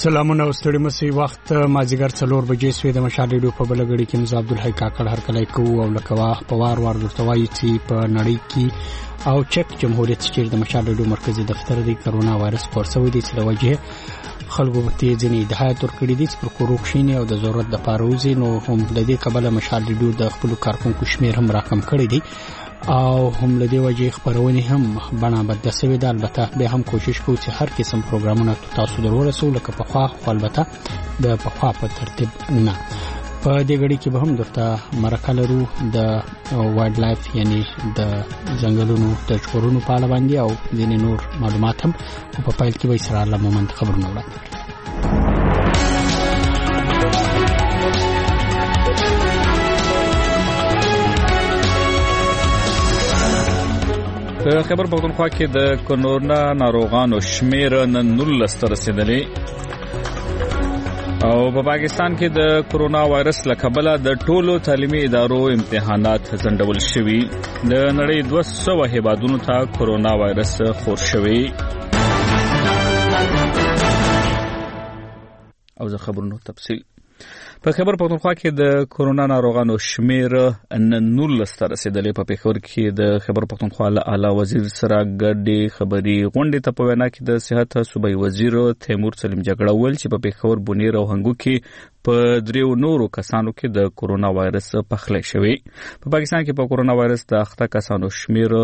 سلامونه او ستړي مسي وخت مازیګر 4 بجې سوی د مشال ریډیو په بلګړی کې نو عبدالحی کاکړ هر کله کوو او لکه په وار ورتوي چې په نړۍ کې او چک جمهوریت چې د مشال ریډیو مرکزی دفتر د کرونا وایرس خورسوي دي چې لوجه خلکو ته ځینې هدایت ورکړي دي چې پر کوروکشینه او د ضرورت د پاروزي نو هم د دې قبل مشال ریډیو د خپل کارکونکو شمیر هم راکم کړی دي او هم لدی وجه خبرونه هم بنا بد سوي د البته به هم کوشش کوو چې هر قسم پروګرامونه تاسو درور رسول لکه په خوا البته د په خوا په ترتیب نه په دې غړي کې به هم درته مرکه لرو د وایلډ لایف یعنی د ځنګلونو د ژغورونو په اړه باندې او ځینې نور معلومات هم په پایل کې به سره الله مومند خبرونه وړاندې خبر پختونخوا کې د کرونا ناروغانو شمیر نن 19 ته رسیدلی او په پاکستان کې د کرونا وایرس له کبله د ټولو تعلیمي ادارو امتحانات ځنډول شوي د نړۍ 200 هیوادونو ته کرونا وایرس خور شوی او زه خبرونو تفصیل په خبر پختونخوا کې د کرونا ناروغانو شمیر نن 19 ته رسیدلی په پیښور کې د خبر پختونخوا اعلی وزیر سره ګډي خبري غونډه ته په وینا کې د صحت صوبایي وزیر تیمور سلیم جګړه ول چې په پیښور بونیر او هنګو کې په دریو نورو کسانو کې د کرونا وایرس پخلی شوی په پاکستان کې په کرونا وایرس د اخته کسانو شمیر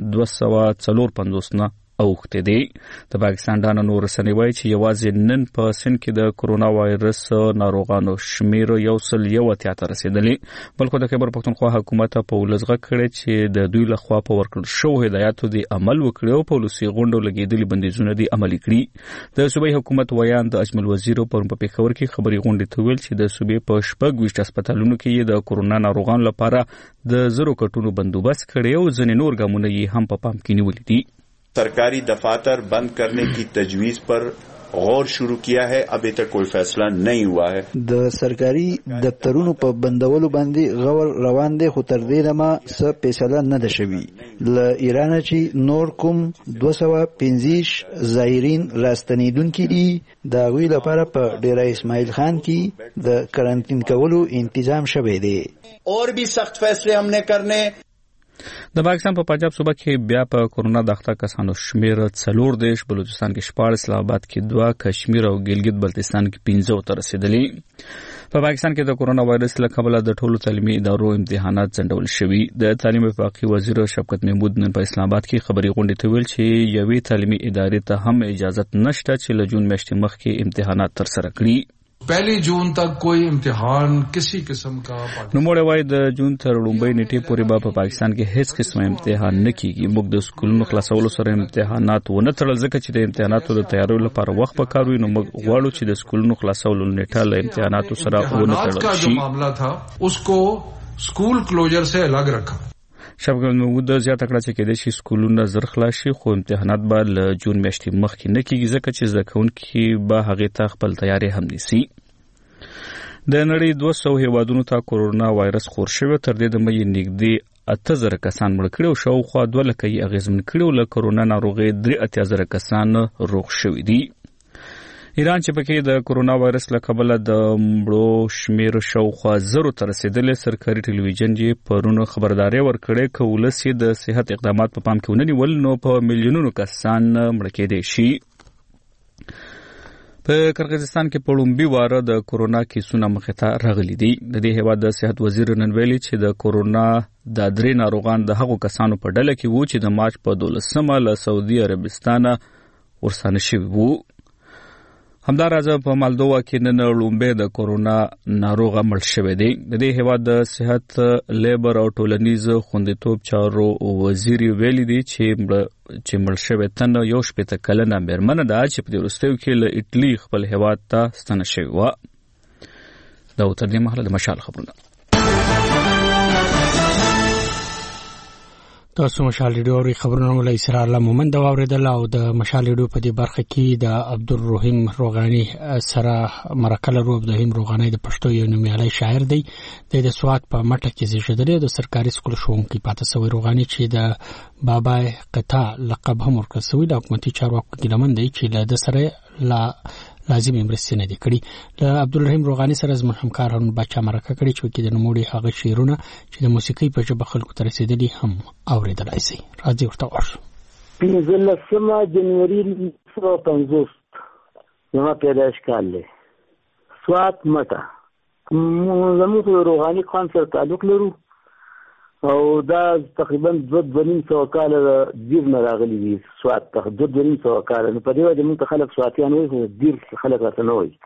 254 نه اوخته دي د پاکستان د نور سنوي چې یوازې نن په سن کې د کرونا وایرس ناروغانو شمیر یو سل یو اتیا رسیدلی بلکې د خبر پختونخوا حکومت په ولزغه کړي چې د دوی لخوا په ورکړل شو هدایتو دی عمل وکړي او پالیسي غونډو لګیدلي بندیزونه دی عملي کړي د صوبایي حکومت ویان د اجمل وزیر په پیښور کې خبري غونډه ته ویل چې د صوبې په شپږ وشت هسپتالونو کې د کرونا ناروغانو لپاره د زرو کټونو بندوبست کړي او ځینې نور ګامونه یې هم په پام کې نیولې دي सरकारी दफातर बंद करने की तजवीज पर गौर शुरू किया है अभी तक कोई फैसला नहीं हुआ है د सरकारी दफ्तरونو په بندولو باندې غور روان دي خو تر دې دمه څه فیصله نه ده شوی ل ایران چې نور کوم 215 زایرین راستنیدونکو دي دا وی لپاره په ډیره اسماعیل خان کې د کرنټین کولو تنظیم شوی دی और भी सख्त फैसले हमने करने د پاکستان په پنجاب صوبه کې بیا په کرونا د اخته کسانو شمیر 4 دیش بلوچستان کې 14 اسلام آباد کې 2 کشمیر او ګلګت بلتستان کې 15 ته رسیدلی په پاکستان کې د کرونا وایرس له کبله د ټولو تعلیمي ادارو امتحانات ځنډول شوي د تعلیم وفاقي وزیر شفقت محمود نن په اسلام آباد کې خبري غونډه ته ویل چې یوې تعلیمي ادارې ته هم اجازه نشته چې له جون میاشتې مخکې امتحانات تر سره کړي पहली जून तक कोई इम्तिहान किसी किस्म का نوموړی وایي د جون تر لومړۍ نیټې پورې به په پاکستان کې هیڅ قسم امتحان نه کیږي موږ د سکولونو خلاصولو سره امتحانات ونه تړل ځکه چې د امتحاناتو د تیاری لپاره وخت پکار وي نو موږ غواړو چې د سکولونو خلاصولو نیټه له امتحاناتو سره ونه تړل شي معاملہ تھا उसको स्कूल क्लोजर से अलग रखा شفقت محمود زیاته کړه چې کېدای شي سکولونه زر خلاص شي خو امتحانات به له جون میاشتې مخکې نه کیږي ځکه چې زده کوونکي به هغې ته خپل تیاری هم نیسي د نړۍ 200 هیوادونو ته کرونا وایرس خور شوی تر دې د مې نږدې 8000 کسان مړ کړي او شاوخوا 2 لکه یې اغیزمن کړي او له کرونا ناروغي 3000 کسان روغ شوي دي ایران چې پکې د کرونا وایرس له کبله د مړو شمیر شاوخوا 0 ته رسیدلی سرکاري ټلویزیون یې پرون خبرداري ورکړې چې ولس د صحت اقدامات په پام کې ونیول نو په میلیونونو کسان مړ کېدای شي په قرغیزستان کې په لومبي واره د کرونا کیسونه مخې ته راغلي دي د دې هیواد د صحت وزیر نن ویلي چې د کرونا د 3 ناروغان د هغو کسانو په ډله کې وو چې د مارچ په 12مه له سعودي عربستان ورسانه شوي وو همداراز په مالدووا کې نن لومبي د کرونا ناروغه مړ شوی دی د دې هیواد د صحت لیبر او ټولنیز خوندیتوب چارو وزیر ویلي دی چې مړ شوی تن یو شپته کلنه مېرمنه ده چې په وروستیو کې له ایټلی خپل هیواد ته ستنه شوی و دا تر دې مهاله د مشال خبرونه تاسو مشال ریډیو او خبرونه ولې سره الله مومند دا اوریدل او د مشال ریډیو په دې برخه کې د عبدالرحیم روغانی سره مرکل عبدالرحیم روغانی د پښتو یو نومیالی شاعر دی د سوات په مټه کې زیږیدلی د سرکاري سکول ښوونکی پاتې شوی روغانی چې د بابا قطا لقب هم ورکړل شوی د حکومتي چارواکو ګیلمن دی چې له د سره لا لازم مرستې نه دي کړي. له عبدالرحیم روغاني سره زموږ همکار هارون باچا مرکه کړې چې د نوموړي هغه شعرونه چې د موسیقۍ په ژبه خلکو ته رسیدلي هم اورېدلای شي. راځي ورته ورشو. 15 جنوري 1950 زما پیدایش کال دی. سوات مټه زموږ روغاني خان سره تعلق لرو او دا تقریبا 2.5 کال دیر نه راغلي دي سوات ته. 2.5 کال نو په دې وجه موږ خلک سواتیان وایي، دیر خلک راته نه وایي.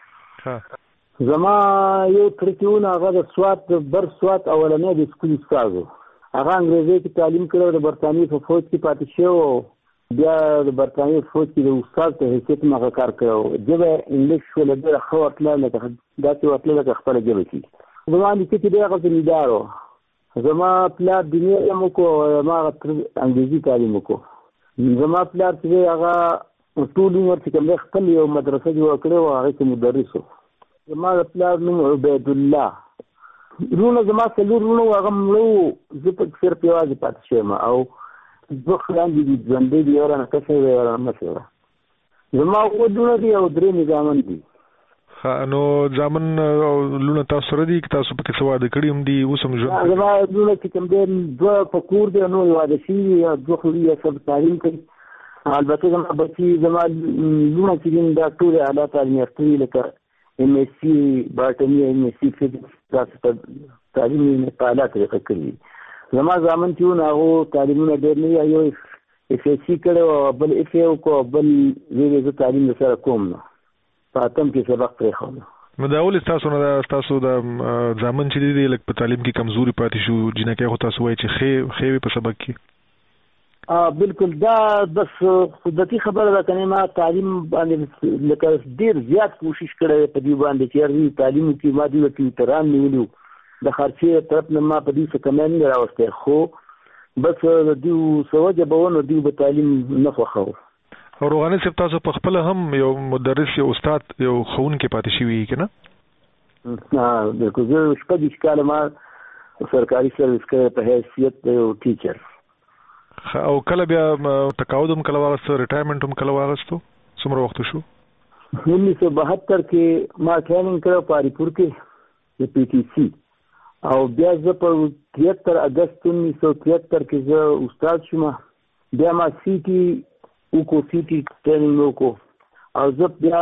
زما یو ترکیون هغه د سوات بر سوات اولنی د سکول استاد و. هغه انګریزي کې تعلیم کړو، د برتانیې په فوج کې پاتې شو، بیا د برتانیې فوج کې د استاد ته حیثیت مغه کار کړو. ژبه انګلیش ولې ډېره ښه ورتله لکه داسې ورتله لکه خپله ژبه کې. زما نیکه چې دی هغه زمیندار و. زما پلار دیني علم وکړو، ما هغه انګریزي تعلیم وکړو. زما پلار چې دی هغه ټول عمر چې کوم دی خپل یو مدرسه جوړه کړې وه، هغې کې مدرس و. زما د پلار نوم عبیدالله. رونه زما څلور رونه و، هغه مړه و، زه پکې صرف یوازې پاتې شوم او 2 خویندې دي، ژوندۍ دي، یو رانه کشره ده، یو رانه مشره ده. زما 2 لوڼه دي او 3 زامن دي. نو زامن او لوڼه تاسو سره دي که تاسو پکې څه واده کړي هم دي اوس هم ژوند؟ زما لوڼه چې کوم دی 2 په کور دي، نور واده شوي، 2 خو یې سب تعلیم کوي. البته زما بچي، زما لوڼه چې دي دا ټول اعلی تعلیم یافته دي، لکه MSc باټني، MSc فزیکس، داسې تعلیم یې په اعلی طریقه کړي. زما زامن چې وو هغو تعلیمونه ډېر نه وي، یو FSc کړی او بل FA وکړو، بل ویلې زه تعلیم درسره کوم نه، په 8م کې سبق پرېښودو. نو دا ولې ستاسو نه ستاسو د زامن چې دي لږ په تعلیم کې کمزوري پاتې شو؟ جینکۍ خو تاسو وایي چې ښې وي په سبق کې. بالکل، دا بس خودتي خبره ده. کنه ما تعلیم باندې لکه ډېر زیات کوشش کړی په دې باندې چې هر تعلیم کې ما دې ته احترام نیولو، د خرچې طرف نه ما په دې څه کمی نه راوستی، خو بس د دوی څه وجه به و نو دوی به تعلیم نه خوښوو. او روغاني صاحب تاسو په خپله هم یو مدرس، یو استاد، یو ښوونکی پاتې شوي که نه؟ بالکل، زه 26 کاله ما سرکاري سروس کړی په حیثیت د یو ټیچر. او کله بیا تقاعد هم کله واغستو، ریټایرمنټ هم کله واغستو؟ څومره وخت شو؟ 1972 کې ما ټریننګ کړی په اریپور کې د PTC، او بیا زه په 73 اګست 1973 کې زه استاد شوم. بیا ما CT ټریننګ وکړو او زه بیا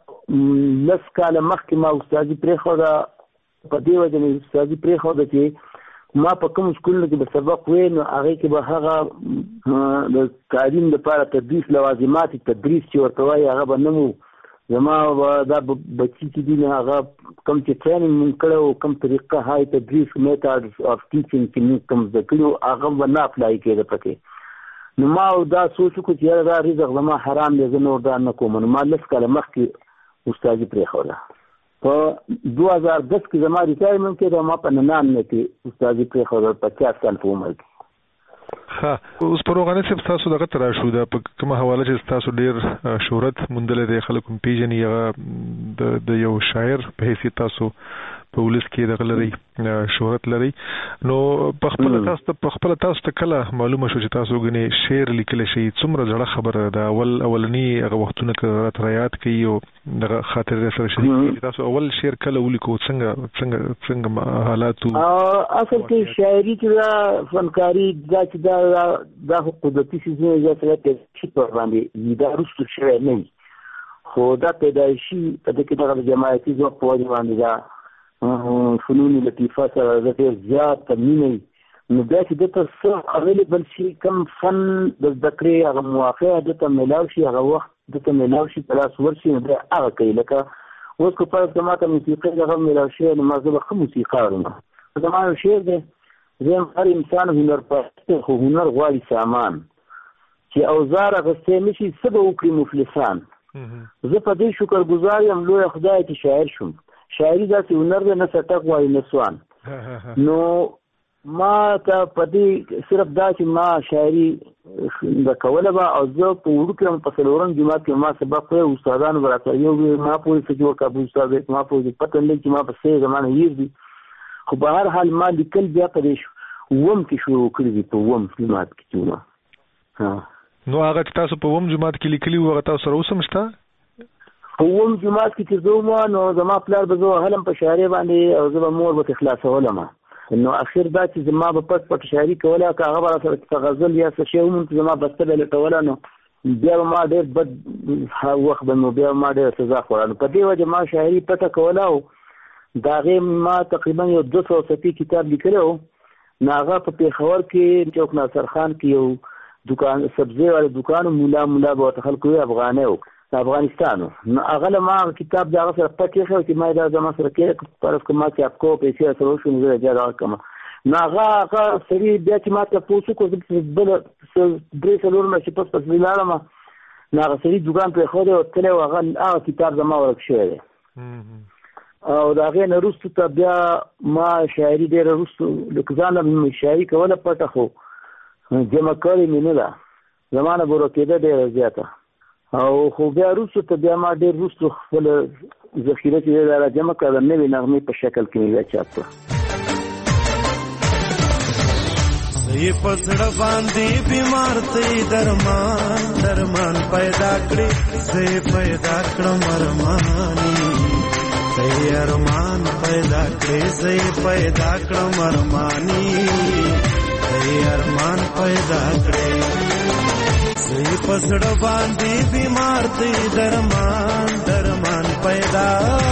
10 کاله مخکې ما استادي پرېښوده. په دې وجه مې استادي پرېښوده چې ما په کوم سکولونو کې به سبق وی، نو هغې کې به هغه د تعلیم لپاره تدریس، لوازمات تدریس چې ورته وایي، هغه به نه مو. زما دا بچي چې دي نه، هغه کوم چې ټریننګ مونږ کړی و، کوم طریقه های تدریس، میتھډ اف ټیچنګ چې مونږ کوم زده کړي وو، هغه به نه اپلای کېده پکې. نو ما دا سوچ وکړو چې یاره دا رزق زما حرام دی، زه نور دا نه کوم. نو ما 10 کاله مخکې استادي پرېښوده. په 2010 کې زما ریټایرمنټ کېده، ما په 99 کې استادي پرېښوده، 50 کال په عمر کې. اوس په روغاني صاحب تاسو دغه ته راشو، دا په کومه حواله چې تاسو ډېر شهرت موندلی دی، خلک هم پېژني، هغه د یو شاعر په حیثیت تاسو په ولس کې دغه لرئ، شهرت لرئ. نو په خپله تاسو ته کله معلومه شو چې تاسو ګنې شعر لیکلی شئ؟ څومره زړه خبره ده. اولني هغه وختونه که راته یاد کوي او دغه خاطرې سره شریک کړي، تاسو اول شعر کله ولیکو؟ څنګه حالات وو؟ اصل کې شاعري چې دا فنکاري دا چې دا خو قدرتي څیزونه یا سره پیدایشي پر باندې دا وروسته شوی نه وي، خو دا پیدایشي په دې کې دغه جماعتي ځواک په وجه باندې دا فنون لطیفه سره ډېر زیات مینه وي. نو بیا چې دته څه اویلیبل شي، کوم فن د زده کړې هغه موافقه دته میلاو شي، هغه وخت دته میلاو شي، په لاس ورشي، نو بیا هغه کوي. لکه اوس که فرض کړه ما ته موسیقۍ هغه میلاو شوی، نو ما زه به ښه موسیقار یم. زما یو شعر دی، زه هر انسان هنر پرسته، خو هنر غواړي سامان، چې اوزار اخیستی نه شي څه به وکړي مفلسان. زه په دې شکر ګزار یم لویه خدای چې شاعر شوم. شاعري داسې هنر دی، نه سټک غواړي نه سوان. نو ما ته په دې صرف دا چې ما شاعري د کوله به، او زه په وړوکې په 4م جماعت کې ما سبق وی، استادانو به راته یو ما پوهې څه جوړ کا به استاد ما پوهې پته نه چې ما په څه زمانه هیر دي. خو به هر حال ما لیکل بیا په دې 1م کې شروع کړي دي، په 1م جماعت کې چې نو هغه چې تاسو په 1م جماعت کې لیکلي وو، هغه تاسو سره اوس هم شته؟ قوم جماعت کې چې زوما نو زما پلار به زه هلم په شاعري باندې او زه به مور به اخلاصولم نو اخر دا چې زما په پټ شاعري کوله هغه به سره غزل یا څه شی هم زما بسته لټوله نو بیا ما ډېر بد وخت به نو بیا ما ډېر سزا خوړله په دې وجه ما شاعري پټه کوله او د هغې ما تقریبا یو 200 صفحې کتاب لیکلی و نو هغه په پېښور کې چوک ناصر خان کې یو دکان سبزی والا دکان مولا به ورته خلکو وی افغانۍ و افغانستان نو هغه له ما کتاب د هغه سره پټ ایښی چې ما دا زما سره کې فرض که ما چاپ کوو پیسې سره وشو نو زه یې دغه کوم نو هغه سړي بیا چې ما تپوس وکړو زه بله 3-4 میاشتې پس لاړم نو هغه سړي دوکان پرېښودی او تللی و هغه کتاب زما ورک شوی دی او د هغې نه وروستو ته بیا ما شاعري ډېره وروستو لکه ځان له شاعري کوله پټه خو جمع کړې مې نه ده زما نه به ورکېده ډېره زیاته او خو بیا وروستو ته بیا ما ډېر وروستو خپله ذخیره چې دی دا را جمع کړه د نوې نغمې په شکل کې مې بیا چاپ کړه زه په زړه باندې بیمار دی درمان پیدا کړې زه پیدا کړم ارماني زه ارمان پیدا کړې زه پیدا کړم ارماني زه ارمان پیدا کړې زه په زړه باندې بیمار دی درمان پیدا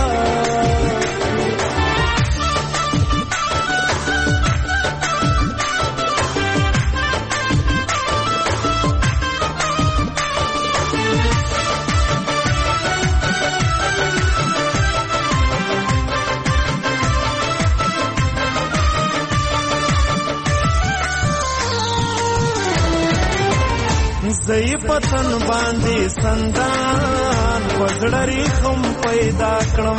زئی پتن باندې سندان پزړری خم پیدا کړم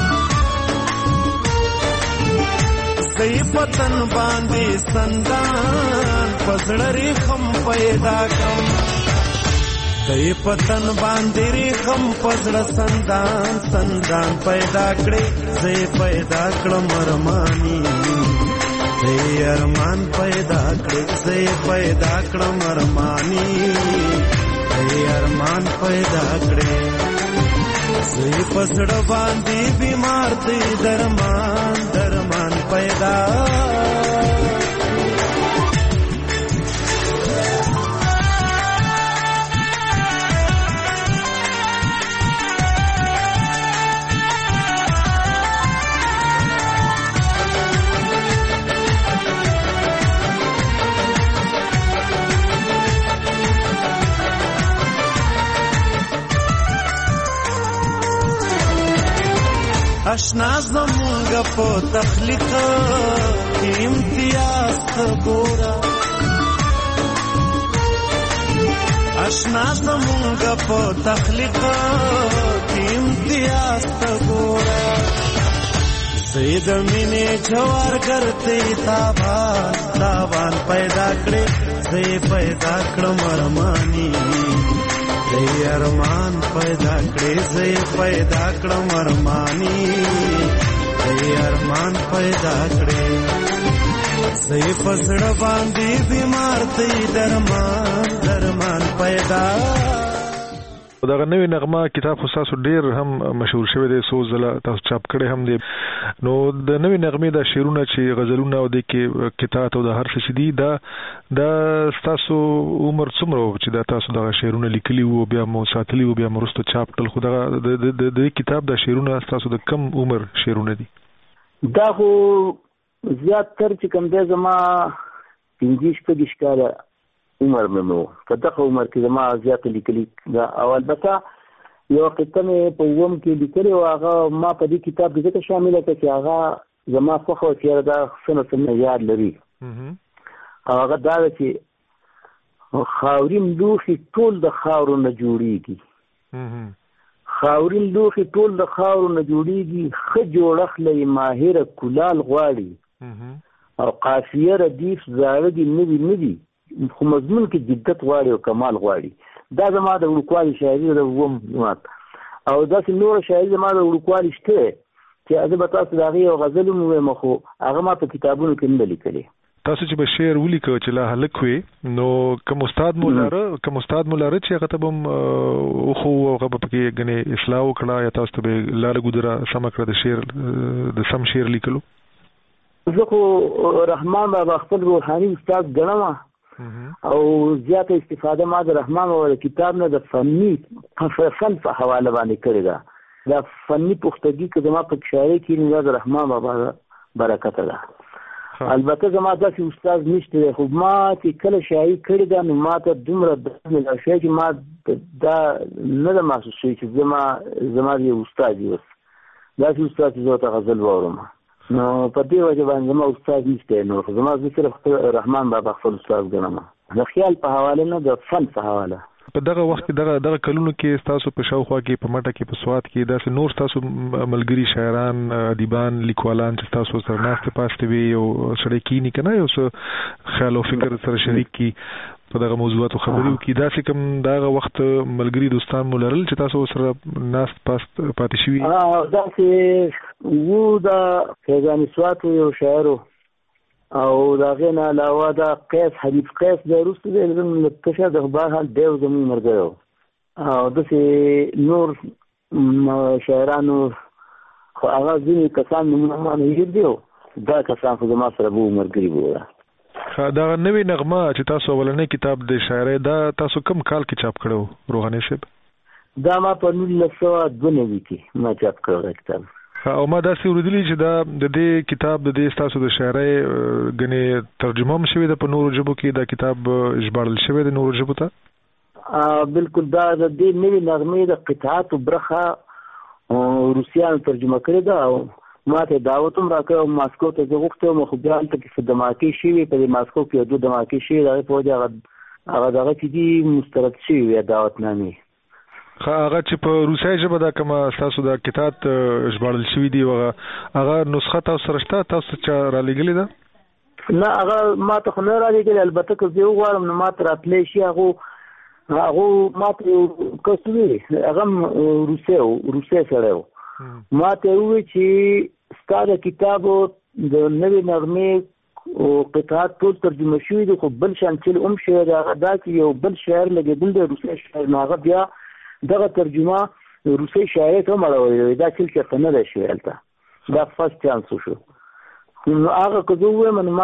زئی پتن باندې سندان پزړری خم پیدا کړم زئی پتن باندې خم پزړ سندان پیدا کړې زئی پیدا کړم ارمانی زی ارمان پیدا کړې زی پیدا کړم ارمانی زی ارمان پیدا کړې زی پسړه باندې بیمار دی درمان پیدا اشنا زمونږ په تخلیق کې امتیاز ته ګوره اشنا زمونږ په تخلیق کې امتیاز ته ګوره زید مینې جوار ګرځي تاوان پیدا کړې زې پیدا کړم ارمانی زی ارمان پیدا کړې زی پیدا کړم ارمانی زی ارمان پیدا کړې زی پسړه باندې بیمار دی درمان پیدا دا نوې نغمه کتاب خو تاسو ډېر هم مشهور شوی دی څو ځله تاسو چاپ کړی هم دی نو د نوې نغمې دا شعرونه چې غزلونه او د کې کتاب او د هر څه دي دا تاسو عمر څومره چې دا تاسو دا شعرونه لیکلي وو بیا مو ساتلي وو بیا مرستو چاپ کړل خو د کتاب دا شعرونه تاسو د کم عمر شعرونه دي دا خو زیات تر چې کوم دی زما 15 کاله عمر مې نو په دغه عمر کې زما زیات لیکلي دا او البته یو قطعه مې په ووم کې لیکلې او هغه ما په دې کتاب کې ځکه شامله کړه چې هغه زما خوښه و چې دا څه یاد لري هغه دا چې خاورین لوښي ټول د خاورو نه جوړیږي خاورین لوښي ټول د خاورو نه جوړیږي ښه جوړښت لري ماهره کلال غواړي او قافیه ردیف زاړه دي نوي خو مضمون کې جدت غواړي او کمال غواړي دا زما د وړوکوالي شاعري د ووم او داسې نور شاعري زما د وړوکوالي شته چې زه به تاسو د هغې یو غزل هم ووایم خو هغه ما په کتابونو کې نه لیکلې تاسو چې به شعر ولیکو چې لا هلک وي نو کوم استاد مولاره چې هغه ته هم خو هغه په کې غني اصلاح وکړه یا تاسو ته به لاله ګودره سم کړ د شعر د سم شعر لیکلو؟ زه خو رحمان بابا خپل روحاني استاد ګڼم او زیاته استفاده ما د رحمان بابا کتاب نه د فن په حواله باندې کړی ده. دا فني پختګي که زما په شاعري کې نه د رحمان بابا برکت ده. البته زما داسې استاد نشته دی، خو ما چې کله شاعري کړې ده نو ما ته دومره درد شوی چې ما دا نه ده محسوس شوی چې زما یو استاد وي. داسې استاد چې زه ورته غزل واورم نو په دې وجه باندې زما استاد نشته. نو زما زه صرف رحمان بابا خپل استاد ګڼم، د خیال په حواله نه د فن په حواله. په دغه وخت کې دغه کلونو کې تاسو په شاوخوا کې په مټه کې په سواد کې داسې نور تاسو ملګری شاعران ادیبان لیکوالان چې تاسو سره ناشته پاسته وي او سره کینی کنه یو څه خیال او فکر سره شریک کی په دغه موضوعاتو خبرې وکړي، داسې کوم دغه وخت ملګری دوستان مولرل چې تاسو سره ناشته پاتې شوي؟ داسې وو د فیضان سواد یو شاعر او دا غینه علاوه دا قیس حبیب قیس د روسو د علم کشه د بهر دیو زمون مرګو او دسه نور شاعرانو خو هغه ځینې کسان نومونه نه یادیو، دا کسان خو زما سره وو مرګري وو. دا نوې نغمه چې تاسو ولنې کتاب د شاعرۍ دا تاسو کوم کال کې چاپ کړو روحاني صاحب؟ دا ما په 1992 کې ما چاپ کړو کتاب. او ما داسې اوریدلی چې دا د دې کتاب د دې تاسو د شاعرۍ غني ترجمه هم شوې ده په نورو ژبو کې، دا کتاب ژباړل شوی دی نورو ژبو ته؟ بالکل. دا د دې نوې نغمې د قطعات برخه روسیانو ترجمه کړې ده او ما ته دعوت هم راکړ او ماسکو ته زه غوښتم، خو بیا هلته کې دماکې شوي، په ماسکو کې 2 دماکې شوي، هغې په وجه هغه دغه چې دي مسترد شوي وي دعوتنامې. هغه چې په روسي ژبه دا کومه تاسو د کتاب ژباړل شوی دی هغه نسخه تاسو سره شته؟ تاسو چې را لېږلې ده؟ نه هغه ما ته خو نه را لېږلې، البته که زه وغواړم نو ما ته راتلی شي. هغه ما ته یو کس وي، هغه روسي سړی و، ما ته ووایي چې ستا د کتابو د نوې نغمې قطعات ټول ترجمه شوي دي، خو بل شان چې هم شعر هغه دا چې یو بل شاعر لګېدل دی روسي شاعر، نو هغه بیا دغه ترجمه روسي شاعر ته مړوي، دا چې څه نه ده شوی هلته، دا فرست چانس شو. نو هغه که زه ووایم نو ما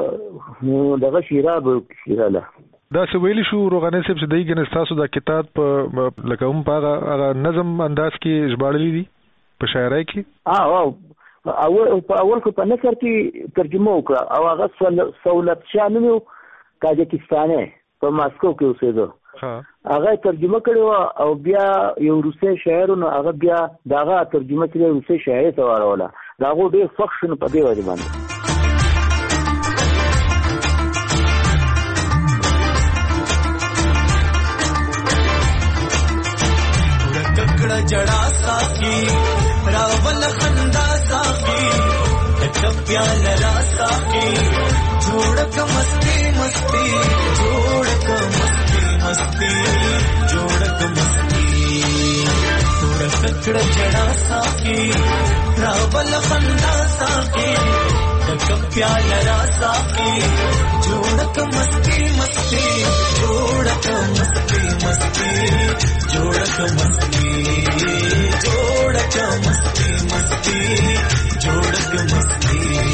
ته دغه شیره له داسې ویلی شو روغاني صاحب چې دی ګنې ستاسو دا کتاب په لکه هم په هغه نظم انداز کې ژباړلی دي په شاعرۍ کې؟ اول خو په نثر کې ترجمه وکړه او هغه سولت شاه نوم یو تاجکستاني په ماسکو کې اوسېده، هغه ترجمه کړې وه او بیا یو روسي شاعر نو هغه بیا دغه ترجمه کړې روسي شاعر ته واروله، د هغو ډېر خوښ شو نو په دې وجه باندې. جڑا ساقی راول خندا ساقی چپیال را ساقی جوڑک مستی مستی جوڑک مستی مستی جوڑک مستی توڑ ککڑ جڑا ساقی راول خندا ساقی چپیال را ساقی جوڑک مستی مستی جوڑک مستی مستی جوڑک مستی जोड़क मस्ती मस्ती जोड़क मस्ती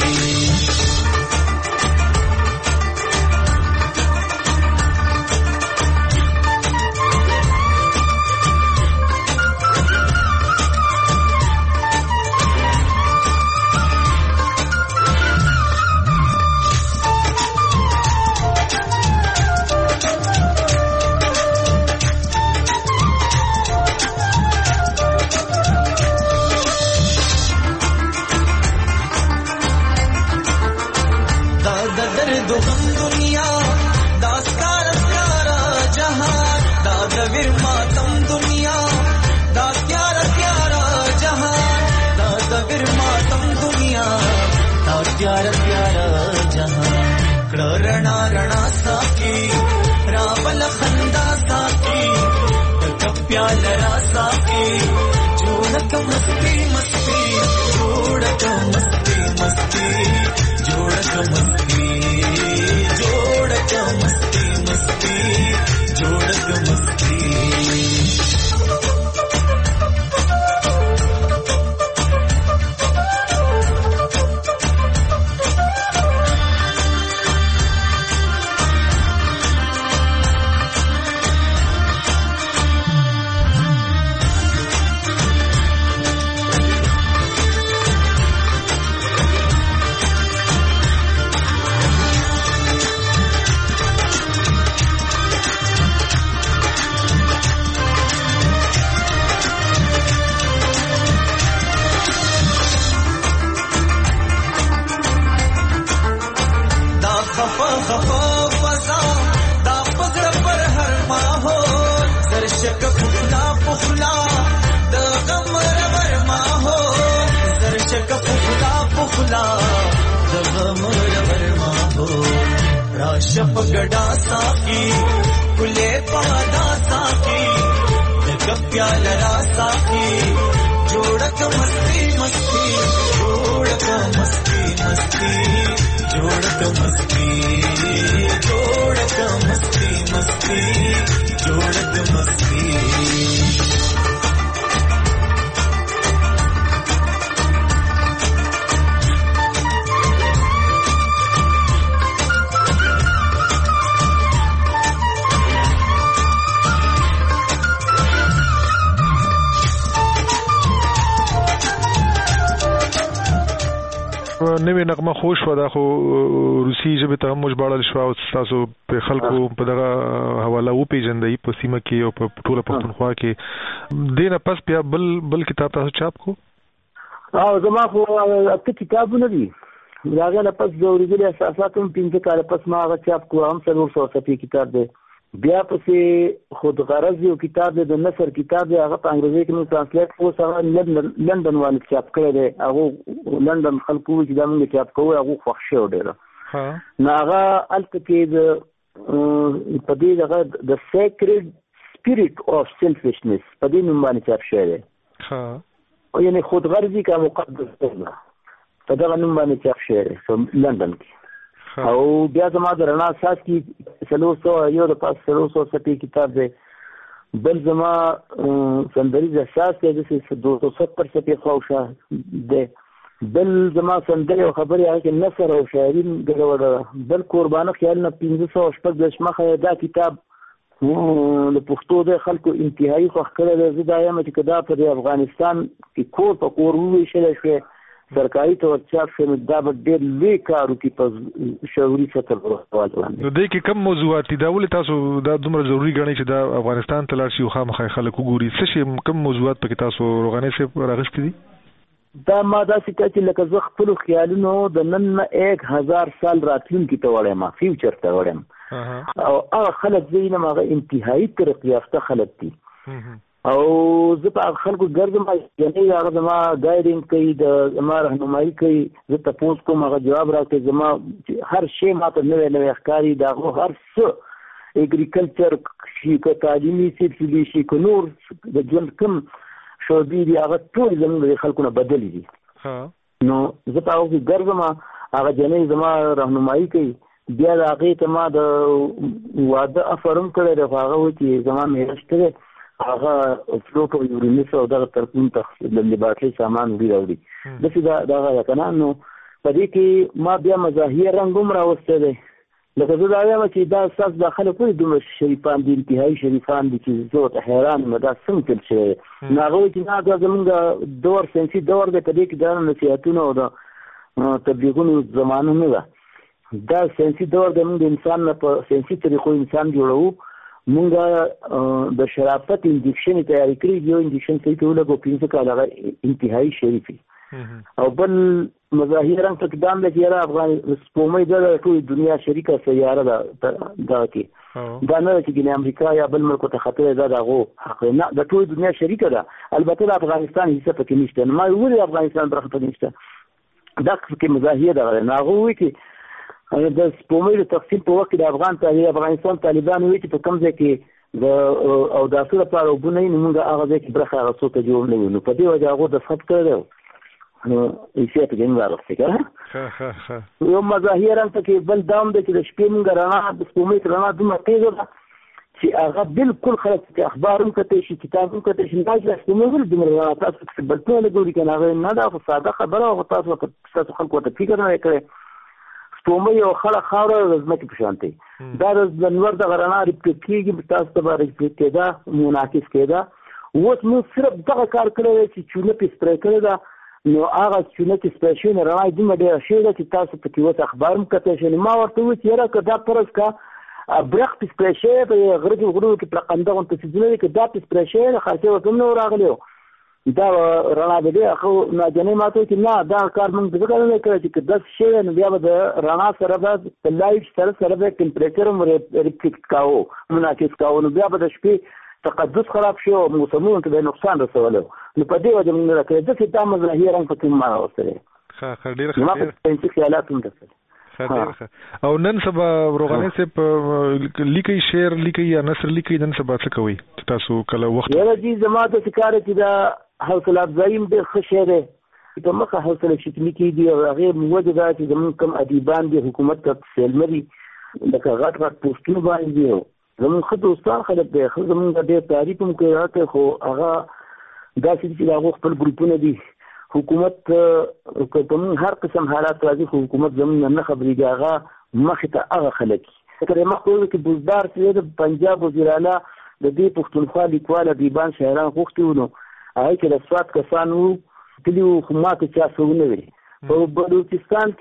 प्यारा प्यारा जहां रणा रणा साकी रावल खंदा साकी प्याल साकी जोड़क मस्ती मस्ती जोड़क मस्ती मस्ती जोड़ نوې نغمه خوش و دا خو روسي ژبې ته هم مجبړل شو او تاسو په خلکو په دغه حواله و پیژندې په سیمه کې او په ټوله پښتونخوا کې دینه پس بیا بل کتاب تاسو چاپ کو او زما خو اته کتابونه دي راغله پس د ورځې اساسات هم 15 کال پس ما هغه چاپ کو هم 300 صفحې کتاب دی بیا پسې خود غرض یو کتاب د نثر کتاب دی هغه په انګریزي کې نو ترانسلیټ خو سره لندن والي چاپ کړی دی هغه لندن خلکو چې دا موږ چاپ کوو هغه خوښ شو ډېر نو هغه الته کې د په دې هغه د سیکرډ سپیریټ اف سیلفشنس په دې نوم باندې چاپ شوی دی او یعنی خود غرضی کا مقدس دی په دغه نوم باندې چاپ شوی دی لندن کې او بیا زما د رڼا اساس کې 300 یو د پاس 300 صفحې کتاب دی بل زما سندریز اساس کې د 270 صفحې خوښه دی بل زما سندري او خبري هغه کې نثر او شاعري ګډوډه بل قربانه خیال نه 1500 مخه دا کتاب د پښتو د خلکو انتهایی خوښ کړل زه دا یم چې کدا په افغانستان کې کور په کور ویشل شوی سرکاري تور چاپ شوی دا به ډېر لوی کارو کې په شعوري سطح ورسول باندې نو دې کې کوم موضوعات دي دا ولې تاسو دا دومره ضروری ګڼئ چې دا افغانستان ته لاړ شي او خامخا خلک وګوري څه شي کوم موضوعات پکې تاسو روغاني صاحب راغستې دي دا ما داسې کوي چې لکه زه خپلو خیالونو د نن نه 1000 سال راتلونکي ته وړم فیوچر ته وړم او هغه خلک زه ینم هغه انتهایی ترقي یافته خلک دي او زه په خلکو ګرځم یعنی هغه زما ګایډینګ کوي د زما راهنمایي کوي زه تاسو کوم هغه جواب راکړي زما هر شی ماته نوې ښکاري دا هر څه اګریکلچر شي که تعلیمي سلسله شي که نور د ژوند کوم شعبې دي هغه ټول زموږ د خلکو نه بدلې دي نو زه په هغه ګرځم هغه جنې زما راهنمایي کوي بیا د هغې ته ما د واده افرم کړی دی خو هغه و چې زما میرشته دی هغه فلوټ او یورینس او دغه ترکون ته د لیبارټري سامان وړي داسې دغه که نه نو په دې کې ما بیا مزاحیه رنګ هم راوستی دی لکه زه دا وایم چې دا ستاسو دا خلک ولې دومره شریفان دي انتهایي شریفان دي چې زه ورته حیران یم دا څنګه تل شوی نو هغه وایي چې نه دا زمونږ دور ساینسي دور دی په دې کې دا نصیحتونه او د تبلیغونو زمانه نه ده دا ساینسي دور دی موږ د انسان نه په ساینسي طریقو انسان جوړوو مونږ د شرافت انجکشن تیاری کړی یو انجکشن صحیح ته ولګو 15 کال هغه انتهایی شریفي او بل مظاهر هم ته دام د یاره افغان سپومې د ټول دنیا شریکه سیاره ده دا کې دا نه چې ګنې امریکا یا بل ملک ته خطر ده دغه حق نه د ټول دنیا شریکه ده البته د افغانستان حصہ پکې نشته نو ما ویل افغانستان برخه پکې نشته دا کې مظاهر ده نه غوي کې د سپومې د تقسیم په وخت د افغانستان طالبان وی چې په کوم ځای کې د او داسې لپاره وبونه نه موږ هغه ځای کې برخه غوښته جوړ نه وینو په دې وجه هغه د ثبت کړو یې ته ګنګ راغسته کړه یو مظاهر هم کې بل دام د چې د شپې موږ رڼا د سپوږمۍ رڼا دومره تیزه ده چې هغه بالکل خلک چې اخبار هم کتلی شي کتاب هم کتلی شي دا چې سپوږمۍ ولې دومره رڼا تاسو چې بلتونه ګوري که نه هغه نه ده خو ساده خبره او تاسو خلکو ورته فکر نه کړی سپوږمۍ یو خړه خاوره د ځمکې په شان دی دا د انور دغه رڼا ریفلیکټ کېږي تاسو ته به ریفلیکټ کېده منعکس کېده اوس موږ صرف دغه کار کړی دی چې چونه پې سپری کړې ده نو هغه چونه چې سپری شوې نو رڼا یې دومره ډېره شوې ده چې تاسو پکې اوس اخبار هم کتلی شئ ما ورته وویل چې یاره که دا فرض کا برق پې سپری شوی په غره کې غرونو کې پلقنده غونته څیزونه دي که دا پې سپری شوی د خرچې ورته هم نه راغلی دا رڼا به دی خو ناجنۍ ما ته وایي چې نه دا کار موږ ځکه نه دی کړی چې که داسې شوی نو بیا به د رڼا سره به په لایټ سره به ټمپریچر هم ریفلیکټ کاوه منعکس کاوه نو بیا به د شپې تقدس خراب شي او موسمونو ته به نقصان رسولی نو په دې وجه موږ نه راکړی داسې دا مظاهر هم پکې ما راوستلی زما په ساینسي خیالات هم درسلی او نن سبا روغاني صاحب لیکي شعر لیکي یا نثر لیکي نن سبا څه کوي تاسو کله وخت یاره جی زما ته کار چې دا حوصله افزایي هم ډېر ښه شی دی په مخه حوصله شکلي کېږي او هغې وجه دا چې زمونږ کوم ادیبان دي حکومت ته سیلمه دي لکه غټ غټ پوسټونه باندې دي زمونږ ښه دوستان خلک دی ښه زمونږ ډېر تعریف هم کوي خو هغه داسې دي چې د هغو خپل ګروپونه دي حکومت که په موږ هر قسم حالات راځي خو حکومت زمونږ نه خبرېږي هغه مخې ته هغه خلک فکر یې مخکې وویل چې بزدار چې د پنجاب وزیر اعلی د دې پښتونخوا لیکوال ادیبان شاعران غوښتي وو نو هغې کې د سوات کسان وو تلي وو خو ما ته چا څه ونه ویل په بلوچستان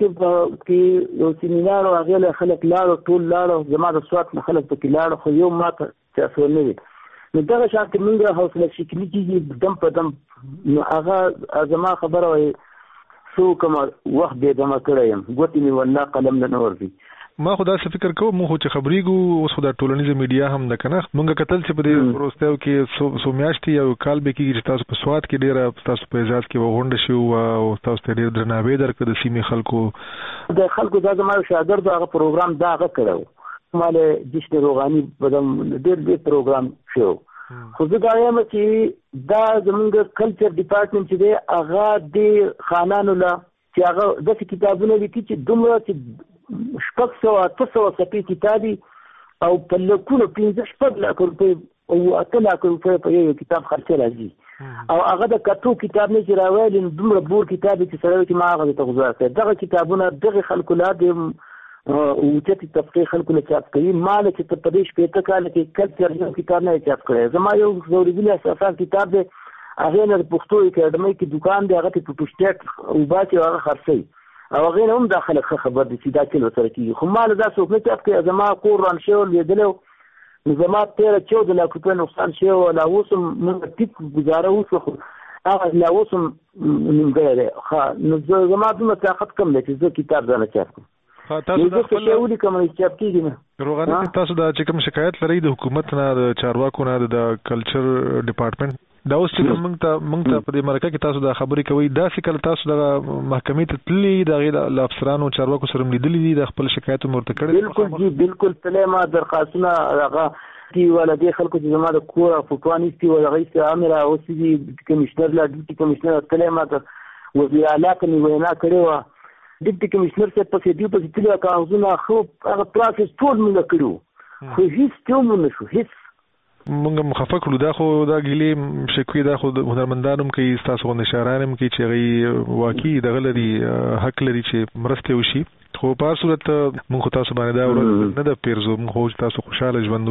کې یو سیمینار و هغې له خلک لاړو ټول لاړو زما د سوات نه خلک پکې لاړو خو یو ما ته چا څه ونه ویل نو دغه شان کې موږ حوصله شکلي کېږي دم په دم نو هغه زما خبره وایي څو کومه وخت بېدمه کړی یم ګوتې مې والله قلم نه ورځي ما خو داسې فکر کوم موږ چې خبرېږو اوس خو دا ټولنیزه میډیا هم ده که نه موږ کتل چې په دې وروستیو کې څو میاشتې یا کال به کېږي چې تاسو په سوات کې ډېره تاسو په اعزاز کې یوه غونډه شوې وه او تاسو ته ډېر درناوی درکړه د سیمې خلکو د خلکو دا زما یو شاګرد هغه پروګرام دا هغه کړی و ما له جشن روغاني ډېر پروګرام شو خو زه دا وایم چې دا زمونږ کلچر ډپارټمنټ چې دی هغه د خانانو له چې هغه داسې کتابونه لیکي چې دومره چې 600-800 صفحې کتاب او په لکونو 15 لک روپۍ او 8 لک روپۍ په یو کتاب خرڅ راځي او هغه د کتو کتاب نه چې راوړل نو دومره بور کتاب چې سره چې ما هغه ته گزار کړ دغه کتابونه دغه خلکو لا د اوچتي طبقه خلکو له چاپ کوي مال چې په دې شپې کال کې کلچر یو کتاب نه چاپ کړی زما یو ضروري اساسا کتاب دی هغه نه پښتو اکیډمي کې دکان دی هغه په پښتو او باندې هغه خرڅي او هغه هم داخله خبر دي چې دا چلو سره کیږي خو مال دا څوک نه چاپ کوي زما کور ران شو لیدلو نو زما 13-14 لک روپۍ نقصان شو لا اوسم موږ ټیک گزاره وکړو هغه لا اوسم نیمګړی دی ښه نو زما دومره طاقت کم دی چې زه کتاب ځانه چاپ کړم تاسو د خپل شاولي کوم چاپ کیږي نه روغاني تاسو دا چې کوم شکایت لرئ د حکومت نه د چارواکو نه د کلچر ډپارټمنټ دا اوس چې موږ ته په دې مرکه کې تاسو دا خبرې کوئ داسې کله تاسو د محکمې ته تللي د هغې د افسرانو چارواکو سره لیدلي دي د خپل شکایت هم ورته کړی بالکل جی بالکل تللی ما درخواستونه هغه دي ولا دې خلکو چې زما د کور فوټوان ایستي و هغه استعامله اوس دي کمیشنر لا ډیپټي کمیشنر تللی ما ته وزیر اعلی ته مې وینا کړې وه ډیپټي کمیشنر صاحب پسې دوی پسې تللي کاغذونه خو هغه پروسس ټول موږ کړي خو هېڅ ټول مو نه شو هېڅ مونږ مخفه کړو دا خو دا ګیلې شکوي دا خو هنرمندان هم کوي ستاسو غوندې شاعران هم کوي چې هغوی واقعي دغه لري حق لري چې مرستې وشي خو په هر صورت مونږ خو تاسو باندې دا ورځ نه ده پیرزو مونږ خو تاسو خوشحاله ژوند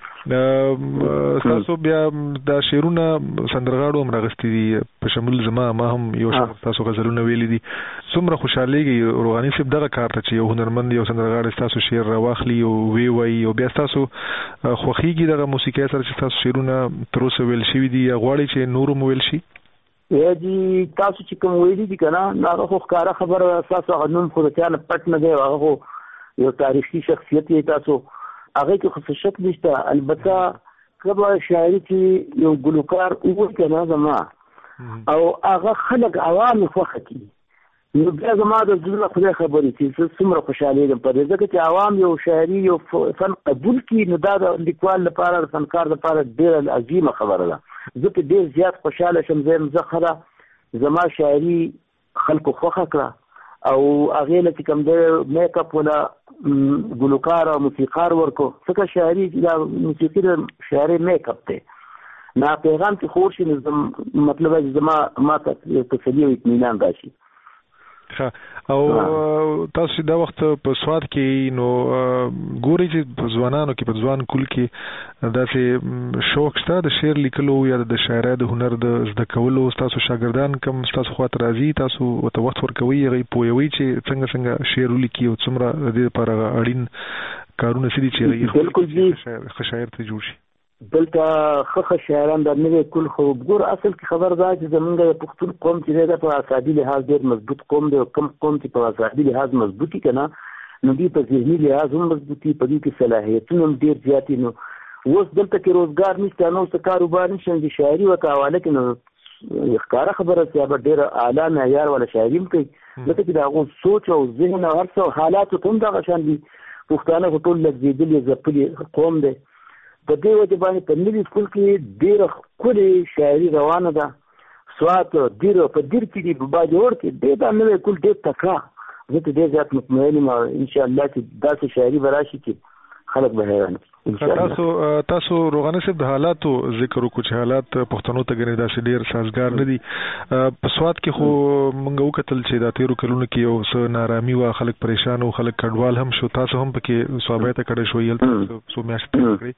وکړئ ستاسو بیا دا شعرونه سندرغاړو هم راغستي دي په شمول زما ما هم یو تاسو غزلونه ویلي دي څومره خوشحالېږي روغاني صاحب دغه کار ته چې یو هنرمند یو سندرغاړی ستاسو شعر راواخلي او وایي او بیا ستاسو خوښېږي دغه موسیقۍ سره چې ستاسو شعرونه تر اوسه ویل شوي دي یا غواړئ چې نور هم ویل شي یا جی تاسو چې کوم ویلي دي که نه هغه خو ښکاره خبره ستاسو هغه نوم خو د چا نه پټ نه دی هغه خو یو تاریخي شخصیت یې تاسو هغې کې خو څه شک نشته البته که به شاعري کې یو ګلوکار ووایي که نه زما او هغه خلک عوام یې خوښه کړي نو بیا زما د زړه خدای خبرې چې زه څومره خوشحالېږم په دې ځکه چې عوام یو شاعري یو فن قبول کړي نو دا د لیکوال لپاره د فنکار لپاره ډېره عظیمه خبره ده زه په ډېر زیات خوشحاله شم زه ښه ده زما شاعري خلکو خوښه کړه او هغې له چې کوم دی میک اپ ولا ګلوکار او موسیقار ورکو ځکه شاعري دا موسیقي د شاعري میک اپ دی نه پیغام کې خور شي مطلب زما ما ته تسلي او اطمینان راشي. او تاسو دا وخت په سواد کې نو ګوري چې په ځوانانو کې په ځوان کول کې داسې شوق شته د شعر لیکلو یا د شاعرۍ د هنر د زده کولو تاسو شاګردان کم تاسو خواته راځي تاسو ته وخت ورکوي هغه پوهوي چې څنګه شعر ولیکي او څومره د دې لپاره اړین کارونه سړي چې بالکل شاعر ته جوړ شي دلته خخ شاعران د نوې کول خو ګور اصل کې خبر دا چې زمونږ د پښتون قوم چې د په اقتصادي لحاظ ډېر مضبوط قوم دی او کم قوم چې په اقتصادي لحاظ مضبوطی کنه نو دوی په ذهني لحاظ هم مضبوطی په دې کې صلاحیتونه هم ډېر زیات نو اوس دلته کې روزګار نشته نو څه کاروبار نشته د شاعري او حواله کې نو ښکاره خبره چې به ډېر اعلی معیار ولا شاعري کوي لکه چې دا غو سوچ او ذهن او هر څه حالات هم دا غشان دي پښتانه ټول لږېدلې ځپلي قوم دی په دې وجه باندې په نوي سکول کې ډېره ښکلې شاعري روانه ده سوات ډېر په ډېر کې دي باجوړ کې ډېر دا نوی کول ډېر تکړه زه ته ډېر زیات مطمئن یم انشاءالله چې داسې شاعري به راشي چې خلک به حیران تاسو روغانه صاحب د حالاتو ذکر وکړو چې حالات پښتنو ته ګنې داسې ډېر سازګار نه دي په سواد کې خو موږ وکتل چې دا 13 کلونو کې یو څه نارامي و خلک پریشان او خلک کډوال هم شو تاسو هم پکې صوبایت کړی شو یل تاسو میاشتې کړی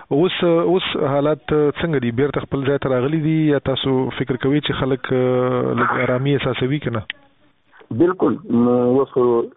اوس حالات څنګه دي بیرته خپل ځای ته راغلي دي یا تاسو فکر کوئ چې خلک لږ آرامي احساسوي کنه بالکل اوس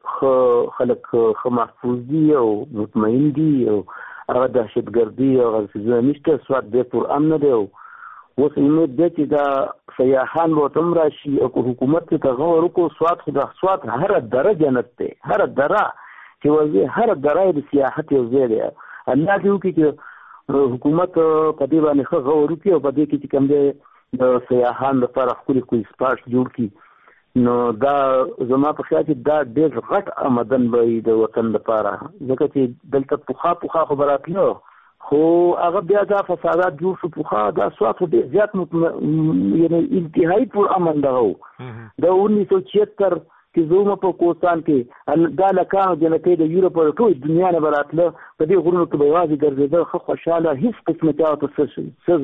خلک محفوظ دي او مطمئن دي او هغه دهشتګردي او غلطیزونه نشته سواد ډېر پر امن دی او اوس امید دی چې دا سیاحان به ورته هم راشي او حکومت ته غور وکړو سواد هره دره جنت دی هره دره چې وځي هره دره د سیاحت یو ځای دی الله دې وکړي چې حکومت په دې باندې ښه غور وکړي او په دې کې چې کوم دی د سیاحان لپاره ښکلي سپاټ جوړ کړي نو دا زما په خیال کې دا ډېر غټ آمدن به وي د وطن لپاره ځکه چې دلته پخوا خبرات نه خو هغه بیا دا فسادات جوړ شو پخوا دا سواد ډېر زیات یعنی انتهایی پر امن دغه و د 1976 کې زوم په کوستان کې دا لکانو جنکۍ د یورپ او ټول دنیا نه براتله په دې غرونو کې به یوازې ګرځېدل خو خوشحاله هیڅ قسمتي او تسل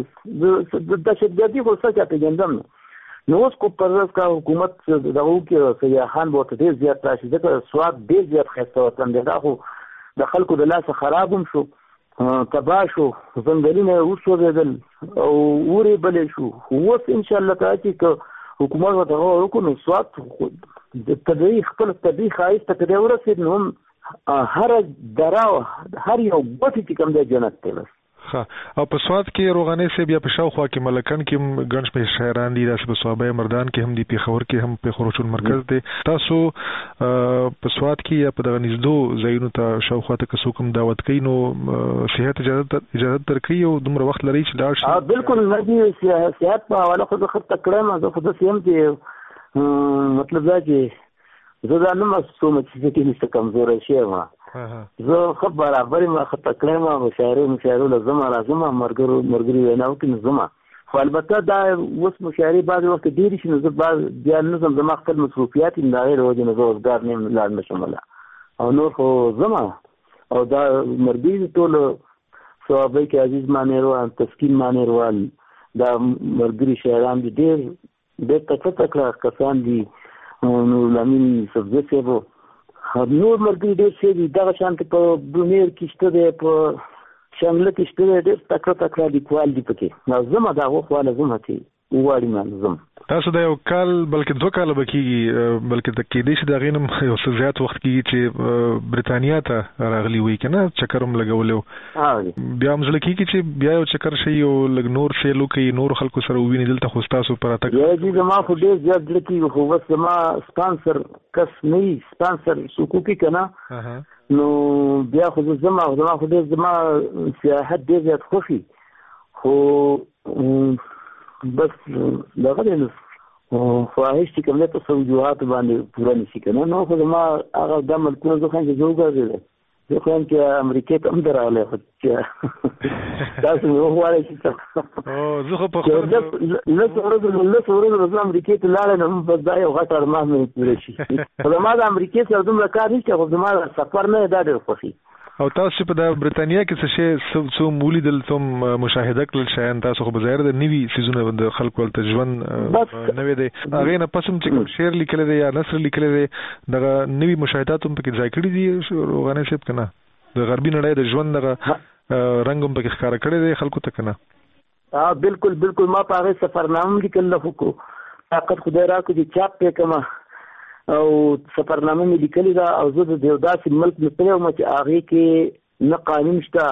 د دهشتګردي خو څه چاته ګندم نو اوس کو پرځ کا حکومت دغه کې سیاحان به ډېر زیات راشي ځکه سواد ډېر زیات ښایسته وطن دی دا خو د خلکو د لاسه خراب هم شو تباه شو ځنګلونه وسوځېدل او اورې بلې شو اوس انشاءالله تعالی چې حکومت ورته وکړو نو سواد د طبیعي خپل طبیعي ښایست ته دی ورسېد نو هر دره هر یو بوټی چې کوم دی جنت دی بس او په سواد کې روغانه سي بیا په شاوخوا کې ملکن کې ګڼ شمېر شاعران دي داسې په صوبه مردان کې هم دي پیښور کې هم پیښور چون مرکز دی تاسو په سواد کې یا په دغه نږدې ځایونو ته شاوخوا ته کوم دعوت کوي نو صحت اجازه درکړي او دومره وخت لري چې لاړ شي بالکل نه دي صحت په حواله خو خط تکړه ما زه خو د سیم کې مطلب دا چې زه دا نه مسوم چې کې نشته کمزوري شي ما زه خو برابر ما خط تکړه ما مشاعره لازم راځم مرګري ویناو کې نظم خو البته دا اوس مشاعره بعض وخت ډیر شي نو زه بیا نظم زما خپل مصروفیات نه غیر وجه نه روزګار نه لاړ نشم او نور خو زما او دا مرګري ټول صحابه کې عزیز مانیروان تسکین مانیروان دا مرګري شاعران دي ډیر تکړه کسان دي نور لامین سبزه سیبو نور مرګري ډېر شي دي دغه شانت په بونیر کې شته دی په شامله کې شته دی ډېر تکړه لیکوال دي پکې نو زما دا خو لازم هتي وواړي منظم تاسو دا یو کال بلکې 2 کال بکیږي بلکې د کې دې چې دا غینم یو څه زیات وخت کېږي چې برتانیا ته راغلی وي کنه چکرم لګولو بیا مزل کېږي چې بیا یو چکر شي او لګ نور سیلو کې نور خلکو سره ویني دلته خو تاسو پراته یا دې زما خو ډېر زیات لکه خو بس زما سپانسر کس نه سپانسر سکوکی کنه نو بیا خو زما خو ډېر زما سیاحت ډېر زیات خوشي خو بس دغه د خواهش چې کومه په سوجوهات باندې پوره نشي کنه نو خو ما هغه د ملکونو ځکه چې جوړ غوړل زه خو هم چې امریکې ته هم درغلی خو چې تاسو مې وغواړئ چې زه خو په لس ورځو زه امریکې ته لاړم نو بس دا یو غټ ارمان مې پوره شي خو زما د امریکې سره دومره کار نشته خو زما سفر نه دا ډېر خوښي. او تاسو په د برتانیا کې څه شی څو مولیدل څوم مشاهده کړل شایان تاسو خو بظاهر د نوي سيزونه د خلکو ولته ژوند نوې دی هغه نه پسم چې کوم شعر لیکل دی یا نثر لیکل دی دغه نوي مشاهدات هم پکې ځای کړی دي روغانه صاحب کنه د غربي نړۍ د ژوند دغه رنګ هم پکې ښکارا کړی دی خلکو ته کنه. بالکل ما په هغه سفرنامه لیکل خو طاقت خدای راکړي چې چاپ پې کما او سفرنامه مې لیکلې ده او زه د یو داسې ملک مې پرې وم چې هغې کې نه قانون شته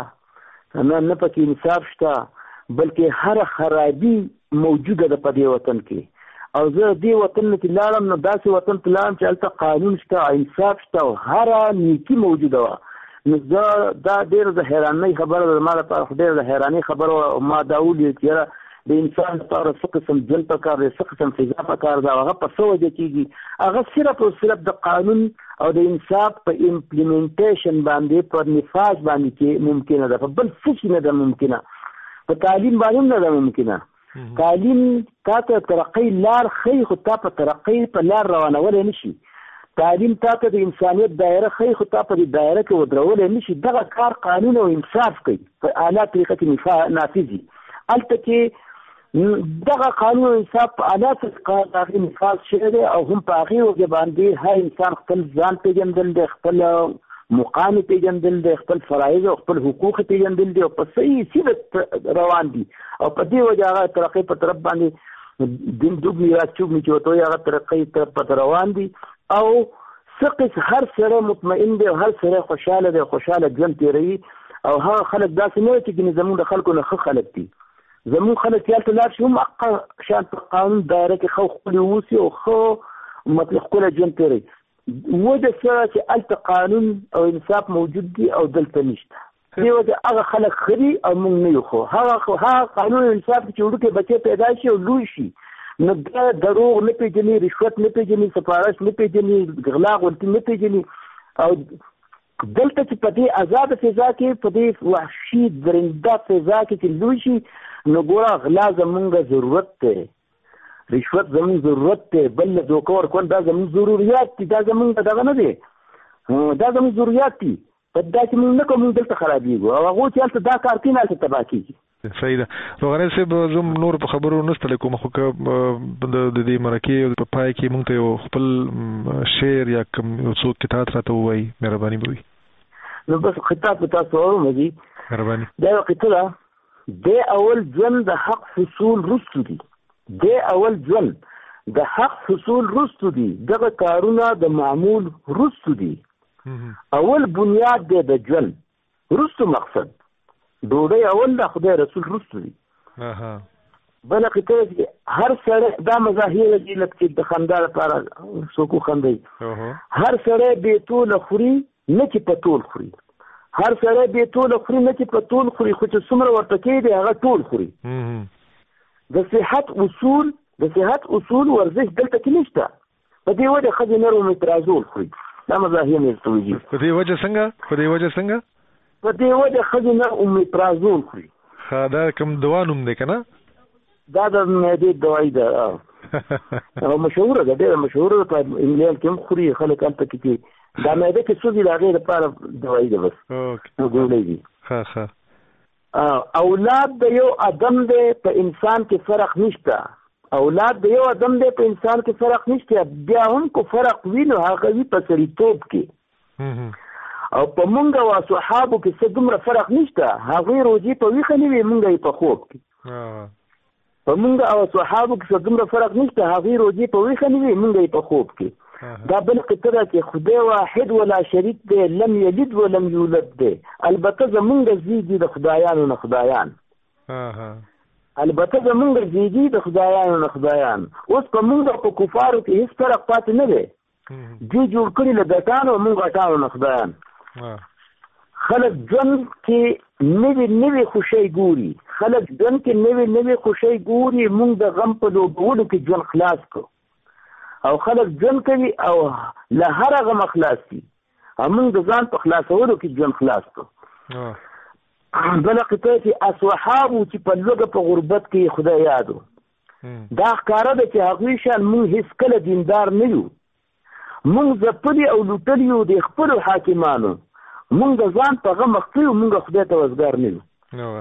نه پکې انصاف شته بلکې هره خرابي موجوده ده په دې وطن کې او زه دې وطن نه چې لاړم نو داسې وطن ته لاړم چې هلته قانون شته انصاف شته او هره نیکي موجوده وه. نو زه دا ډېر د حیرانۍ خبره ده زما لپاره خو ډېر د حیرانۍ خبره وه. ما دا ولید چې یاره د انسان لپاره څه قسم ژوند پکار دی څه قسم فضا پکار ده هغه په څه وجه کېږي هغه صرف او صرف د قانون او د انصاف په امپلیمنټیشن باندې پر نفاذ باندې کې ممکنه ده په بل څه شي نه ده ممکنه په تعلیم باندې نه ده ممکنه. تعلیم تا ته ترقۍ لار ښیي خو تا په ترقۍ په لار روانولی نه شي. تعلیم تا ته د انسانیت دایره ښیي خو تا په دې دایره کې ودرولی نه شي. دغه کار قانون او انصاف کوي په اعلی طریقه کې نافذ وي. هلته کې دغه قانون او انصاف په اعلی طریقه هغې نفاذ شوی دی او هم په هغې وجه باندې هر انسان خپل ځان پېژندل دی خپل مقام پېژندل دی خپل فرایض او خپل حقوق پېژندل دی او په صحیح سیده روان دي او په دې وجه هغه ترقۍ په طرف باندې دین دوب میراث چوب مې چې ورته وایي هغه ترقۍ طرف په روان دي او څه هر سړی مطمئن دی او هر سړی خوشحاله دی خوشحاله ژوند تېروي او هغه خلک داسې نه وي چې ګینې زموږ د خلکو نه ښه خلک دي. زموږ خلک چې هلته لاړ شي هم شان په قانون دایره کې ښه ښکلي اوسي او ښه مطلب ښکلی ژوند تېروي. وجه سره چې هلته قانون او انصاف موجود دي او دلته نشته دې وجه هغه خلک ښه دي او موږ نه یو. خو هغه قانون او انصاف چې وړوکی بچی پیدا شي او لوی شي نو بیا دروغ نه پېژني رشوت نه پېژني سفارش نه پېژني غلا غلطي نه پېژني او دلته چې په دې آزاده فضا کې په دې وحشي درنده فضا کې چې لوی شي نو ګوره غلا زمونږ ضرورت دی رشوت زمونږ ضرورت دی بل له دوکه ورکول دا زمونږ ضروريات دي دا زمونږ دغه نه دی دا زمونږ ضروريات دي په دا چې موږ نه کوو موږ دلته خرابېږو او هغوی چې هلته دا کار کوي هلته تباه کېږي. صحیح ده. روغاني صاحب زه نور په خبرو نه ستړی کوم خو که د دې مرکې په پای کې موږ ته یو خپل شعر یا کوم یو څو کتاب راته ووایي مهرباني به وي. نو بس خطاب به تاسو واورم دي مهرباني. دا یو قطعه ده د اول ژوند د حق حصول رستو دي د اول ژوند د حق حصول رستو دي دغه کارونه د معمول رستو دي اول بنیاد دی د ژوند رستو مقصد ډوډۍ اول د خدای رسول رستو دي. بله قطعه چې هر سړی دا مظاهر دي لکه چې د خندا لپاره څوک خندوي هر سړی بې توله خوري نه چې په ټول خوري هر سړی بې توله خوري نه چې په ټول خوري خو چې څومره ورته کېږي هغه ټول خوري. د صحت اصول ورزش دلته کې نشته په دې وجه ښځې نرومیترازول خوري دا مظاهر مې ورته وایي. په دې وجه څنګه په دې وجه ښځې نرومیترازول خوري. دا کوم دوا نوم دی که نه دا د معدې دوايي ده او مشهوره ده ډېره مشهوره ده په انګلند کې هم خوري خلک هلته کې دا معده کې سوزي د هغې لپاره دوايي ده بس ګولۍ دي. اولاد د یو ادم دی په انسان کې فرق نشته اولاد د یو ادم دی په انسان کې فرق نشته بیا هم کو فرق وي نو هغه وي په سړیتوب کې او په مونږ او صحابو کې څه دومره فرق نشته هغوی روزي په ویښه نه وي مونږ یې په خوب کې په مونږ او صحابو کې څه دومره فرق نشته هغوی روزي په ویښه نه وي مونږ یې په خوب کې. دا بل قطعه کې خدای واحد ولا شریک دی لم یلد ولم یولد دی البته زمونږ زیږي د خدایانو نه خدایان البته زمونږ زیږي د خدایانو نه خدایان اوس په مونږ په کفارو کې هیڅ فرق پاتې نه دی دوی جوړ کړي له ګټانو مونږ غټانو نه خدایان. خلک ژوند کې نوې خوشۍ ګوري خلک ژوند کې نوې خوشۍ ګوري مونږ د غم په لوبولو کې ژوند خلاص کړو او خلک ژوند کوي او له هر غم خلاص دي موږ د ځان په خلاصولو کې ژوند خلاص کړو. بله قطعه چې اصحابو چې په لوږه په غربت کې خدای یادو، دا ښکاره ده چې هغوی شان موږ هېڅ کله دیندار نه یو. موږ ځپلي او لوټلي یو د خپلو حاکمانو، موږ د ځان په غم اخته یو، موږ خدای ته وزګار نه یو.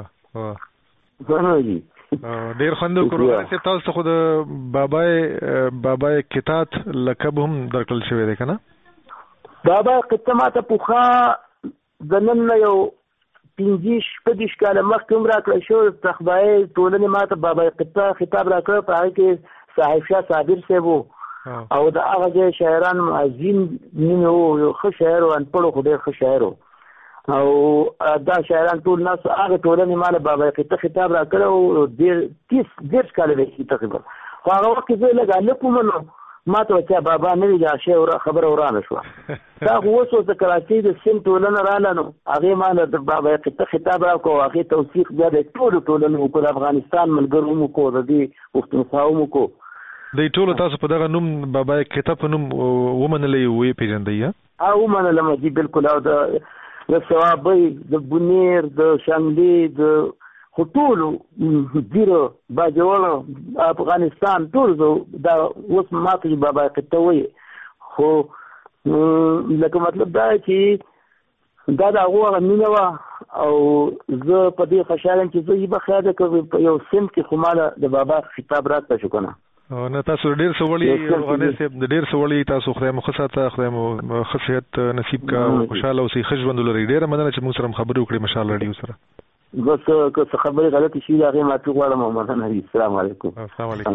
ډېر خوند وکړو. تاسو خو د بابای کتاب لقب هم درکړل شوی دی که نه؟ بابا قطه ما ته پوخا د نن نه یو 15-16 کاله مخکې هم راکړی شو. تخبایي ټولنې ما ته بابا قطه خطاب راکړی، په هغې کې صاحب شاه صابر صاحب و او د هغه ځای شاعران عظیم مینې و، یو ښه شاعر و، انپړ خو ډېر ښه شاعر و. او دا شاعران ټول ناس هغه ټولنې ما له بابا قطه خطاب راکړی و 30 کاله دی تقریبا. خو هغه وخت کې زه لږ هلک وم نو ما ته وچا بابا نه وي دا شی خبره ورانه شوه. دا خو اوس د کراچۍ د سند ټولنه راله نو هغې ما له د بابا قطه خطاب راکړو، هغې توثیق بیا د ټولو ټولنو وکړو، د افغانستان ملګرو هم وکړو، د دې پښتونخوا هم وکړو. دوی ټولو تاسو په دغه نوم بابا قطه په نوم ومنلی ویې پېژندئ؟ ومنلم جي بالکل. او د ثوابۍ، د بونیر، د شانګلې، د خو ټولو ډېرو باجوړو افغانستان ټول دا اوس ما ته بابا قطه وایي. خو لکه مطلب دا چې دا د هغو هغه مینه وه او زه په دې خوشحاله یم چې زه یې به خیر ده که په یو سند کې خو ما د بابا خطاب راکړه شو که نه. نه تاسو ډېر څه وړي افغاني صاحب، ډېر څه وړي تاسو. خدای مو ښه ساته، خدای مو ښه صحت نصیب کا، خوشحاله اوسئ، ښه ژوند ولرئ. ډېره مننه چې موږ سره خبرې وکړې مشال راډیو سره. بس که څه خبرې غلطې شي د هغې معافي غواړم او مننه وي. السلام علیکم. السلام علیکم.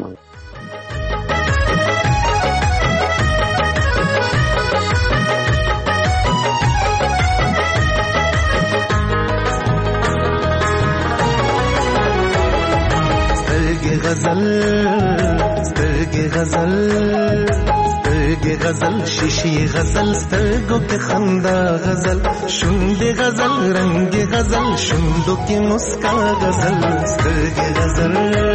سترګې غزل شیشې غزل سترګو کې خندا غزل شونډې غزل رنگ غزل شونډو کې مسکا غزل سترګې غزل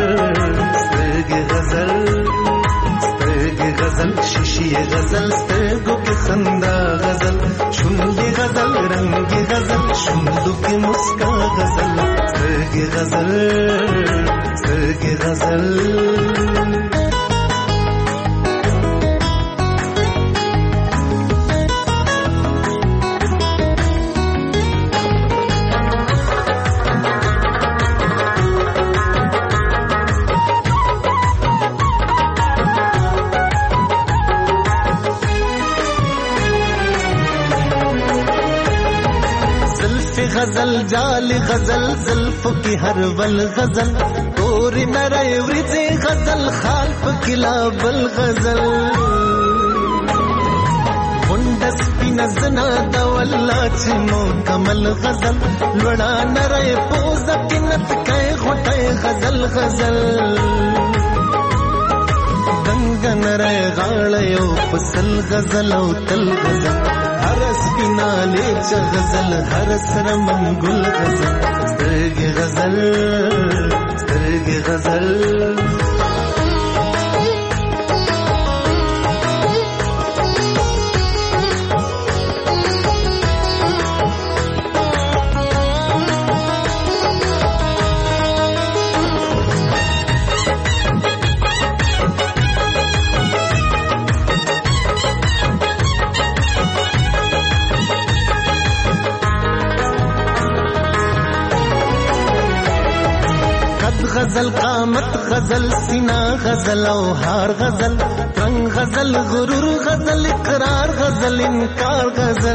شیشې غزل سترګو کې خندا غزل شونډې غزل رنگ غزل شونډو کې مسکا غزل سترګې غزل غزل جال غزل زلفو کی ہر ول غزل توری نرے ورځې غزل خال پکې لا بل غزل غونډه سپینه زنا د والله چې مکمل غزل لوړا نرے پوزه کې نتکای غټه غزل دنګ نرے غاړه یو پسل غزل او تل غزل هر سپیناله چ غزل هر سره منګل غزل سترګې غزل غزل قامت غزل سینا غزل او هار غزل رنگ غزل غرور غزل اقرار غزل انکار غزل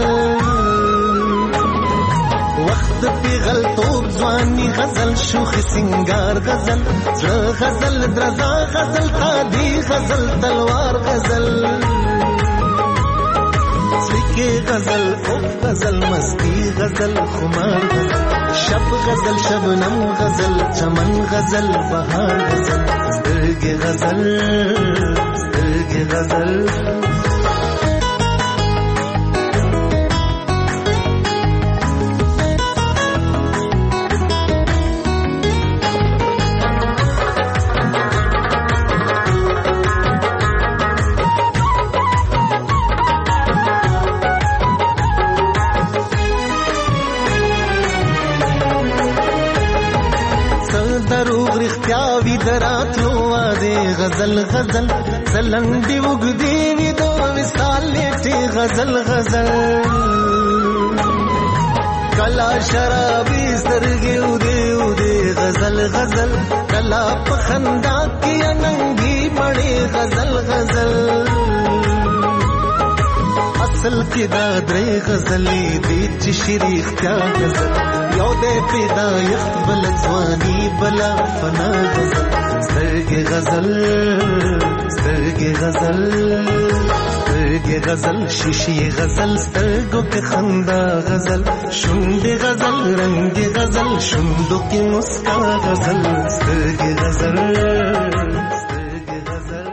وقت پی غلطوب ځواني غزل شوخ سنگار غزل غزل درزا غزل قادی غزل تلوار غزل سکه غزل اوف غزل مستی غزل خمار غزل شب غزل شبنم غزل چمن غزل بهار غزل سترګې غزل غزل غزل زلندې وګدې وي د وصال لټې غزل غزل کلا شرابي سترګې ودې ودې غزل غزل کلا په خندا کې اننګي مړې غزل غزل اصل کې دا درې غزلې دي چې شریخ کا غزل یو دې پیدایښت بل ځواني بلا فنا غزل سترګې غزل سترګې غزل سترګې غزل شیشې غزل سترګو کې خندا غزل شونډې غزل رنګې غزل شونډو کې مسکا غزل سترګې غزل سترګې غزل.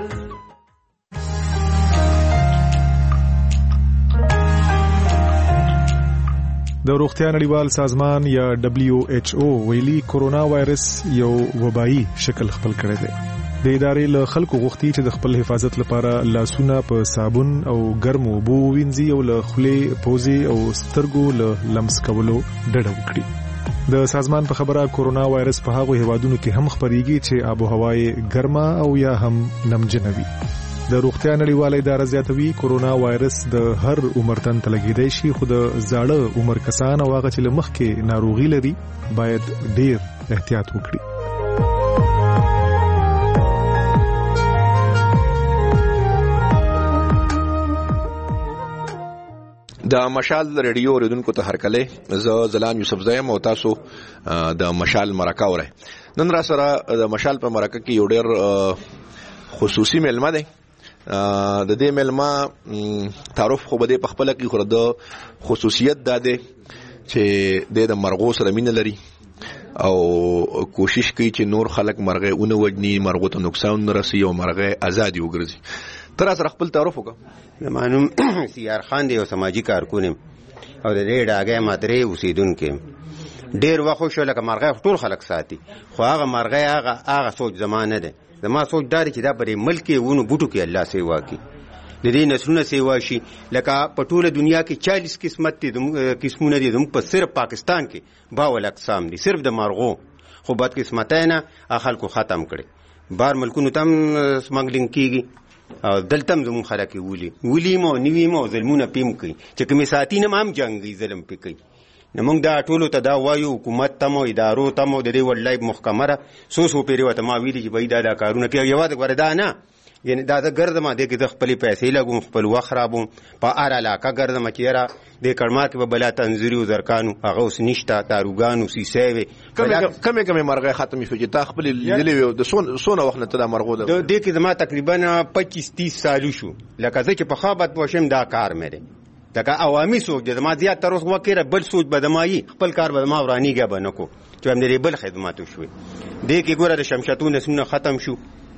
د روغتیا نړیوال سازمان یا WHO ویلي کورونا وایرس یو وبایي شکل خپل کړی دی. د ادارې له خلکو غوښتي چې د خپل حفاظت لپاره لاسونه په صابون او ګرمو اوبو ووینځي او له خولې، پوزې او سترګو له لمس کولو ډډه وکړي. د سازمان په خبره کورونا وایرس په هغو هیوادونو کې هم خپریږي چې آب و هوا یې ګرمه او یا هم نمجنه وي. د روغتیا نړیواله اداره زیاتوي کورونا وایرس د هر عمر تن ته لګیدای شي، خو د زاړه عمر کسان او هغه چې له مخکې ناروغي لري باید ډیر احتیاط وکړي. د مشال ریډیو اوریدونکو ته هرکلی، زه ځلان یوسف زایم او تاسو د مشال مرکه اورئ. نن را سره د مشال په مرکه کې یو ډېر خصوصي میلمه دی. د دې میلمه تعارف خو به دې په خپله کې، خو د خصوصیت دا دی چې د مرغو سره مینه لري او کوشش کوي چې نور خلک مرغۍ ونه وجني، مرغو ته نقصان نه رسي او مرغۍ ازادي وګرځي. ته را سره خپل تعارف وکړه. معلوم سیار خان دی، یو سماجي کارکون یم او د دې ډاګۍ مدرې اوسېدونکی یم. ډېر وخت شو لکه مرغۍ ټول خلک ساتي، خو هغه مرغۍ هغه سوچ زما نه دی. زما سوچ دا دی چې دا په ملک کې ونو بوټو کې الله سیوا کوي، د دې نسلونه سیوا شي. لکه په ټوله دنیا کې 40 قسمونه دي، زموږ په صرف پاکستان کې 52 اقسام دي صرف د مرغو. خو بدقسمتۍ نه خلکو ختم کړي، بار ملکونو ته هم سمګلینګ کېږي او دلته هم زموږ خلک ولي مو نوي مو ظلمونه پیم کوي چې کومې ساتي نه هم جنګي ظلم پې کوي. نو موږ دا ټولو ته دا وایو، حکومت ته مو ادارو ته مو د دې وډلایف محکمه ده څو پیرې ورته ما ویلي چې بهی دا کارونه کوي. یوازې ګوره دا نه، یعنې دا زه ګرځم دې کې زه خپلې پیسې لګوم، خپل وخت رابوم، په هر علاقه ګرځم چې یاره دې کړمار کې به بلا تنظیري او زرکانو هغه اوس نشته، داروګانو سیسې وې. کمې مرغۍ ختمې شو چې تا خپلې لیدلې وې؟ د څونه وخت نه ته دا مرغو دې کې زما تقریبا 25-30 سالو شو. لکه زه چې په خوابت پوښم دا کار مې دی، لکه عوامي سوچ دی زما زیات تر اوسه وکړه، بل سوچ به زما وي، خپل کار به زما ورانېږي به نه کو چې همدې بل خدمات وشوې. دې کې ګوره د شمشتو نسلونه ختم شو،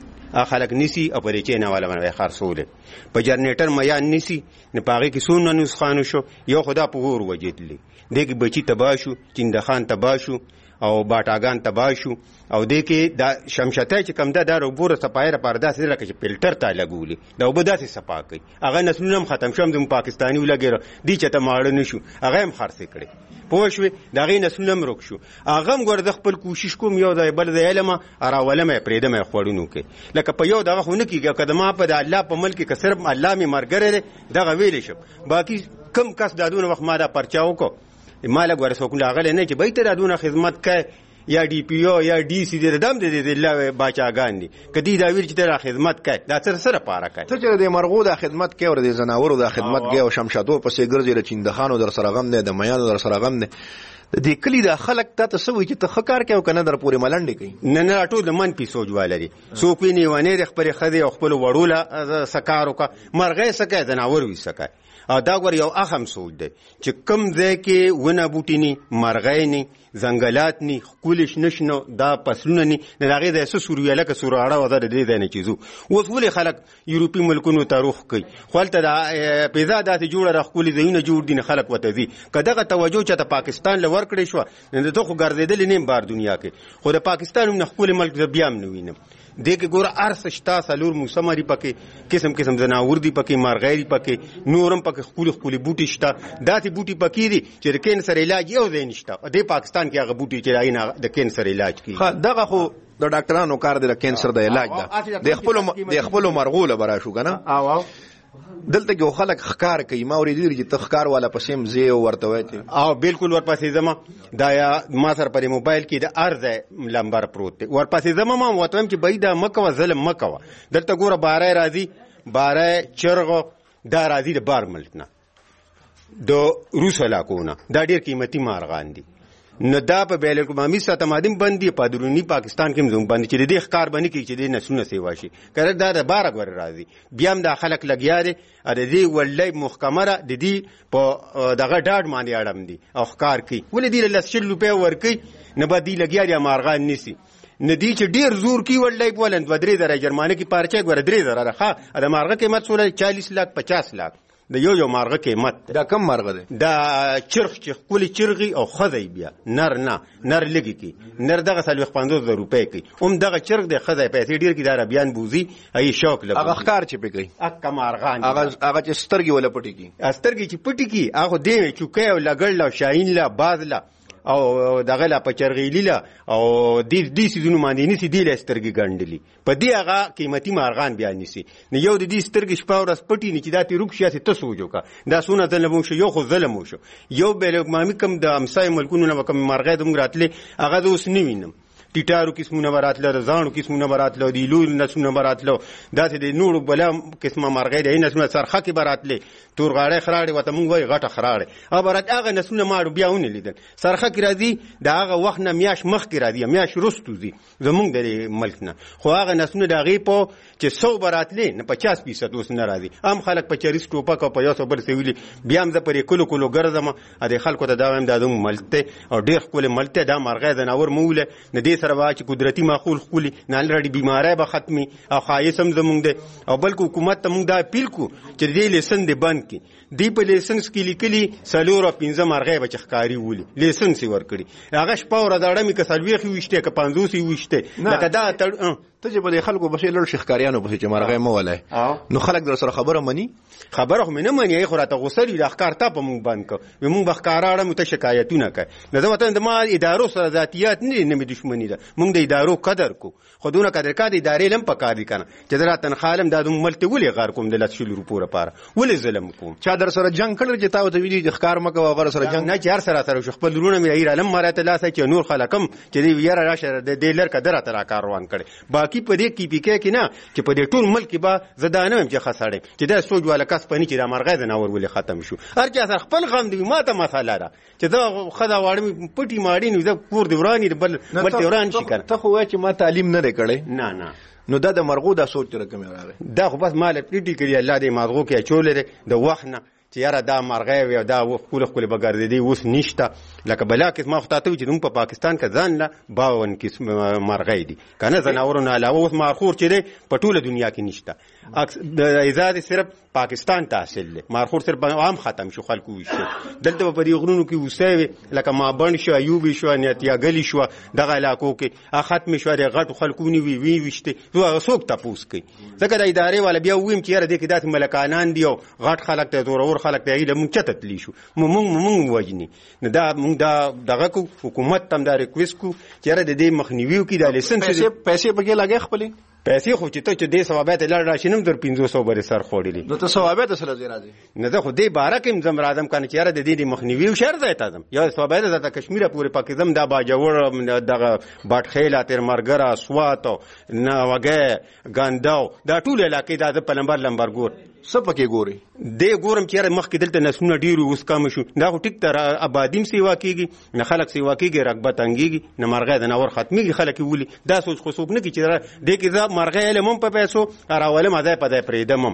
خلک نیسي او په دې چینه والا باندې خرڅولې، په جنریټر میان نیسي نه، په هغې کې څومره نسخانو شو، یو خدا په اور وجېدلې. دې کې بچي تباه شو، چندخان تباه شو او باټاګان تباه شو. او دې کې دا شمشتای چې کم ده دا اوبو صفایي لپاره داسې لکه چې فلټر ته لګولي، دا اوبه داسې صفا کوي. هغه نسلونه هم ختم شو، هم زموږ پاکستاني ولګېږه دې چې ته ماړه نه شو، هغه هم خرڅې کړې، پوه شوې. د هغې نسلونه هم روک شو. هغه هم ګوره زه خپل کوشش کوم یو ځای بل ځای علمه راولم یې پرېږدم یې خوړونو کې، لکه په یو دغه خو نه کېږي. که زما په د الله په ملک کې که صرف الله مې ملګری دی دغه ویلی شم، باقي کم کس دا دونه وخت ما دا پرچا وکړو ما له ګوره څوک راغلی نه چې بهی ته دا دونه خدمت کوې یا ډي پی او یا ډي سی دی دم د الله باچاګان دي، که دې دا ویل چې ته را خدمت کوې دا سره پاره کوې. ته چې د مرغو دا خدمت کوې او د ځناورو دا خدمت کوې او شمشادو پسې ګرځې، د چندخانو در سره غم دی، د میانو در سره غم دی، د دې کلي دا خلک تا ته څه وایي چې ته ښه کار کوې او که نه در پورې ملنډې کوي؟ نه ټول د منفي سوچ ولري. څوک وي نیونې د خپلې ښځې او خپلو وړو له څه کار وکړه، مرغۍ څه کوې، ځناور وي څه کوې. او دا ګوره یو اهم سوچ دی چې کوم ځای کې ونه بوټي ني، مرغۍ ني، ځنګلات ني، ښکلي شنه شنه دا فصلونه ني، د هغې ځای څه سورویه لکه سوراړه وه، د دې ځای نه چې ځو. اوس ولې خلک یورپي ملکونو ته رخ کوي؟ خو هلته د پیزا داسې جوړه ده، ښکلي ځایونه جوړ دي، نه خلک ورته ځي. که دغه توجه چاته پاکستان له ورکړې شوه نو ته خو ګرځېدلې نه یم بار دنیا کې، خو د پاکستان هم نه ښکلي ملک زه بیا هم نه وینم. دې کې ګوره هر څه شته، څلور موسمه دي پکې، قسم قسم ځناور دي پکې، مرغۍ دي پکې، نور هم پکې ښکلي ښکلي بوټي شته. داسې بوټي پکې دي چې د کینسر علاج یو ځای نشته. دې پاکستان کې هغه بوټي چې د کینسر علاج کوي. دغه خو د ډاکټرانو کار د کینسر د علاج ده د خپل مرغو له برا شو کنه دلته کې خلک ښکار کوي ما ورېدل چې تخکار والا پسیم زی ورته وایي او بالکل ورپسې زما دا ما سره پر موبایل کې د ارزه لمبر پروت دی ورپسې زما ما وتم چې بای دا مکوه ظلم مکوه دلته ګوره بارای راځي بارای چرغ دا راځي د بار ملک نه د روس علاقونه دا ډیر قیمتي مارغان دي نو دا په بین الاقوامي ساتمادیم باندې په درونی پاکستان کې زموږ باندې چې د ښکار باندې کې چې د نسونه سیوا شي کړه دا د بار غور راځي بیا هم د خلک لګیا دي د دې ولې محکمه را د دې په دغه ډاډ باندې اړم دي او ښکار کوي ولې دې له 100 روپیا ورکي نه به دې لګیا دي مارغان نسی ندی چې ډیر زور کی ولې بولند 2-3 جرمانه کې پارچه غور 3 راخه د مارغه قیمت 40 लाख 50 लाख د یو مارغه قیمت دا کم مارغه ده دا چرخ چې کولی چرغي او خدای بیا نر لګي کی نر دغه 50 روپۍ کی دغه چرغ د خدای پیسې ډیر کی دا بیان بوزي ای شوق لګي هغه ښکار چې پکې اک مارغان هغه چې سترګي ولا پټي کی سترګي چې پټي کی هغه دی چوکې او لګړل او شاهین لا باز لا او دغه لا پچرغیلی لا او دې سيزونو باندې نسی دی لسترګي ګڼډلی په دې هغه قیمتي مارغان بیان نسی نه یو د دې سترګي شپه ورځ پټي نه چې دا تی روک شي ته سوجو کا دا سونه ظلم شو یو خو ظلم شو یو بیل مامي کم د امسای ملکونو نه کم مارغه دم راتله هغه د اوس نیوینم ټیټارو قسمونه براتله رضانو قسمونه براتله دی لول نسونه براتله داسې د نور بلا قسمه مرغې د نسونه سرخه کې براتله تورغاړې خراړې وته مونږ وای غټه خراړې او برات هغه نسونه ماړو بیاونه لیدل سرخه کې راځي د هغه وخت نه میاش مخ کې راځي میاش رستو زی زمونږ د ملک نه خو هغه نسونه د غي په چې 100 براتله نه 50% اوس نه راځي ام خلک په 40 ټوپک او په یو څو بل سویلي بیا هم د پرې کلو ګرځم ا د خلکو ته دا هم د ملته او ډېر خپل ملته دا مرغې د ناور موله نه دې سره چې قدرتي ماخول خولي نه لري بیماری به ختمي او خایسم زمونږ ده او بلکې حکومت ته موږ دا اپیل کو چې دې لیسن دې بند کی دی په لیسنس کې لیکلي 4-5 مرغې به چخکاری ولي لیسنس ورکړي هغه شپه ور داړه می کسلوي خو وشته ک 500 وشته لکه دا ته چې په خلکو بشي لړ شخکاریانو په چې مرغې مو ولای نو خلک در سره خبره مني خبره نه مني خو راته غوسري د ښکار ته په مونږ باندې کو مونږ بخکاراړه مت شکایتونه کوي نه زه وطن د ما ادارو سره ذاتيات نه می دښمنی ده مونږ د ادارو قدر کو خودونه قدر کا د ادارې لم پکار دي کنه چې دراتن خالم د ملته ولې غار کوم د 100 روپو لپاره ولې ظلم کوم چا در سره جنگ کړل چې تاسو ته ویلي چې ښکار مکه غره سره جنگ نه چار سره خپل لرونه مې ایره لم مراته لاسه چې نور خلکم چې دی ویره راشه د ډیلر قدر تر کاروان کړي باقی په دې کې پکې کې نه چې په دې ټول ملک با زدانه هم چې خسړې چې دا سوج والا کس پني چې د مرغې د ناور ولې ختم شو هر چا سره خپل غم دی ماته مساله ده چې دا خدا واړم پټي ماړي نو دا کور دی ورانی بل وران شي کنه ته خو وای چې ما تعلیم نه کړې نه نو دا د مرغو دا سوچ رقم راغی دا خو بس مال پټي کړی الله دې مازغو کې چولې د وخت نه چې یاره دا مرغې وي دا خپل بګردې اوس نشته لکه بلا کې ما خطاته چې موږ په پاکستان کې ځان لا 52 قسم مرغې دي کنه زناورونه علاوه اوس مارخور چې په ټوله دنیا کې نشته د ایجاد صرف پاکستان ته حاصل دي مارخور صرف عام ختم شو خلکو وشته دلته په دې غرونو کې وسوي لکه ما بند شو ایوب شو نیتیا غلی شو دغه علاقو کې ختم شو د غټ خلکو نی وی وشته زه څوک تاسو کوي ځکه د ادارې والا بیا ویم چې یاره دې کې دات ملکانان دی او غټ خلک ته زورور خلک ته ایله مونږ چته تلی شو مونږ وجني نه دا مونږ دا دغه کو حکومت تم دا ریکوست کو چې یاره د دې مخنیوي کې د لیسنس پیسې بګې لګي خپل پیسې خو چې ته چې دې ثوابات لړ راشینم در 500 بر سر خوړلې نو ته ثوابات سره راځي نه زه خو دې بارکم زم راځم کنه چې یاره د دې مخنیوي او شر ځای تازم یا ثوابات زته کشمیر پورې پاکستان دا باجوړ دغه باټ خیلا تر مرګرا سواتو نه وګه ګانداو دا ټول علاقې دا په لمبر ګور سپکه ګوري دې ګورم چې مخ کې دلته نسونه ډیرو اوس کم شو دا خو ټیک تر آبادیم سیوا کیږي نه خلک سیوا کیږي رغبت انګيږي نه مرغې د نور ختميږي خلک ولي دا سوچ خو څوک نه کی چې دې کې مرغې له مم په پیسو راوله مزه په دې پرېدم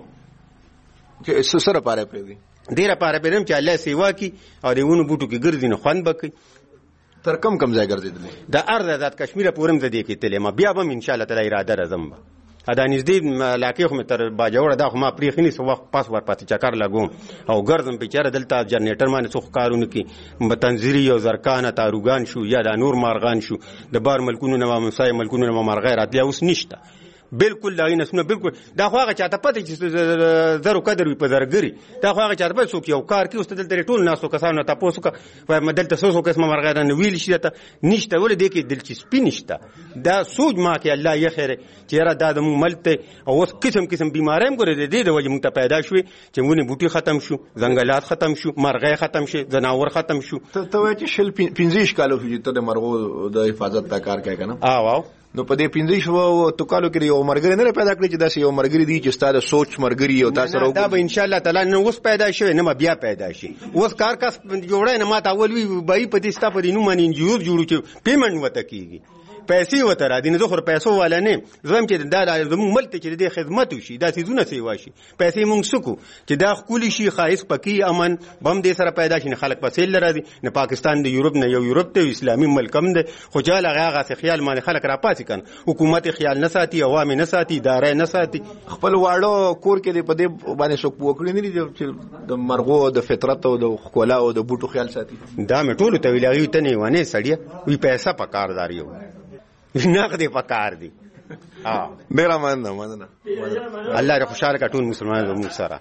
چې سره پاره پرېدي ډیره پاره پرېدم چې الله سیوا کی او دیونو بوټو کې ګرځي نه خوان بکې تر کم ځای ګرځیدل د ارزه ذات کشمیر پورم زده کې تلې ما بیا به ان شاء الله تعالی اراده راځم ادا نږدې علاقې خو تر باجوړه دا خو ما پریخنی سو وخت پاس ور پاتې چکر لګوم او ګرځم بیچاره دلته جنریټر باندې څو کارونه کې متنزری او زرکانه تاروغان شو یا د نور مارغان شو د بار ملکونو نه مسای ملکونو نه مرغې راتلی اوس نشته بالکل دا نسونه بالکل دا خو هغه چاته پته چې زرو قدر وي په زرګري دا خو هغه چاته پته څوک یو کار کوي اوس دلته ټول ناسو کسانو ته تاسو کا دلته څو قسمه مرغه نه ویل شي ته نشته ولې دې کې دلچسپي نشته دا سوچ ما کې الله یې خیره چې را دا د ملته او اوس قسم بیماریم ګورې دې د وجه مونږ ته پیدا شوې چې مونږ بوټي ختم شو ځنګلات ختم شو مرغه ختم شي ځناور ختم شو ته وایې چې شل 15 کالو چې ته د مرغو د حفاظت ته کار کوي کنه واو نو په دې 15 تو کالو کې یو مرګري نه پیدا کړی چې دا یو مرګري دی چې ستاسو سوچ مرګري او تاسو راو دا به ان شاء الله تعالی نو اوس پیدا شوی نه بیا پیدا شي اوس کار کس جوړای نه ماته اول وی بای پتی ستا په دینو باندې انجیو جوړو چې پیمنټ وته کیږي پیسې وته را دي نه خو پیسو والا نه زم چې دا زموږ ملت چې د خدمت وشي دا سيزونه سیوا شي پیسې مونږ سکو چې دا خولي شي خاص پکی امن بم دې سره پیدا شي نه خلک پسې لري نه پاکستان د یورپ نه یو یورپ ته اسلامي ملک هم ده خو جاله هغه خیال باندې خلک را پاتې کن حکومت خیال نه ساتي عوام نه ساتي ادارې نه ساتي خپل واړو کور کې په دې باندې څوک وکړي نه دي چې د مرغو د فطرت او د خلا او د بوټو خیال ساتي دا مې ټول ته ویلای ته نه ونه سړی وی پیسې پکاردار یو نقد پکار دي ډیر مننه الله دې خوشاله کا ټول مسلمانانو موږ سره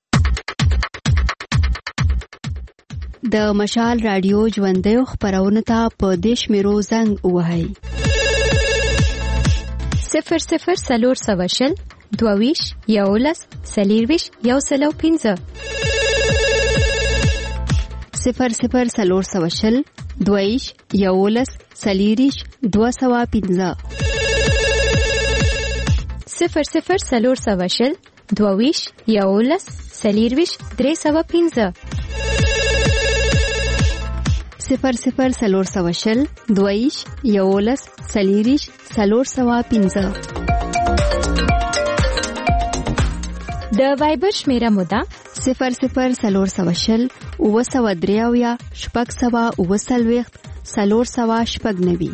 د مشال رادیو ژوندې خبرونه ته په دیش میرو زنګ وهاي 00 سلور سواشل دوویش یولس سلیرویش یوسلو 15 00 سلور سواشل دویش یولس سلیریش 215 00 سلور سواشل دویش یولس سلیرویش 315 00 سلور سواشل دویش یولس سلیریش 315 د وایبر شمیره مودا 00 سلور سواشل وسودریاویا شپږ سوا وسلويخت سلور سوا شپږ نوي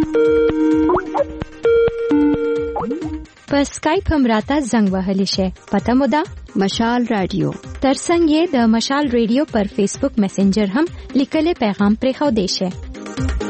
په اسکایپ هم راته زنګ وهلی شي پته مودا مشال رادیو ترڅنګ د مشال رادیو پر فیسبوک میسنجر هم لیکلي پیغام پرې خو دی شي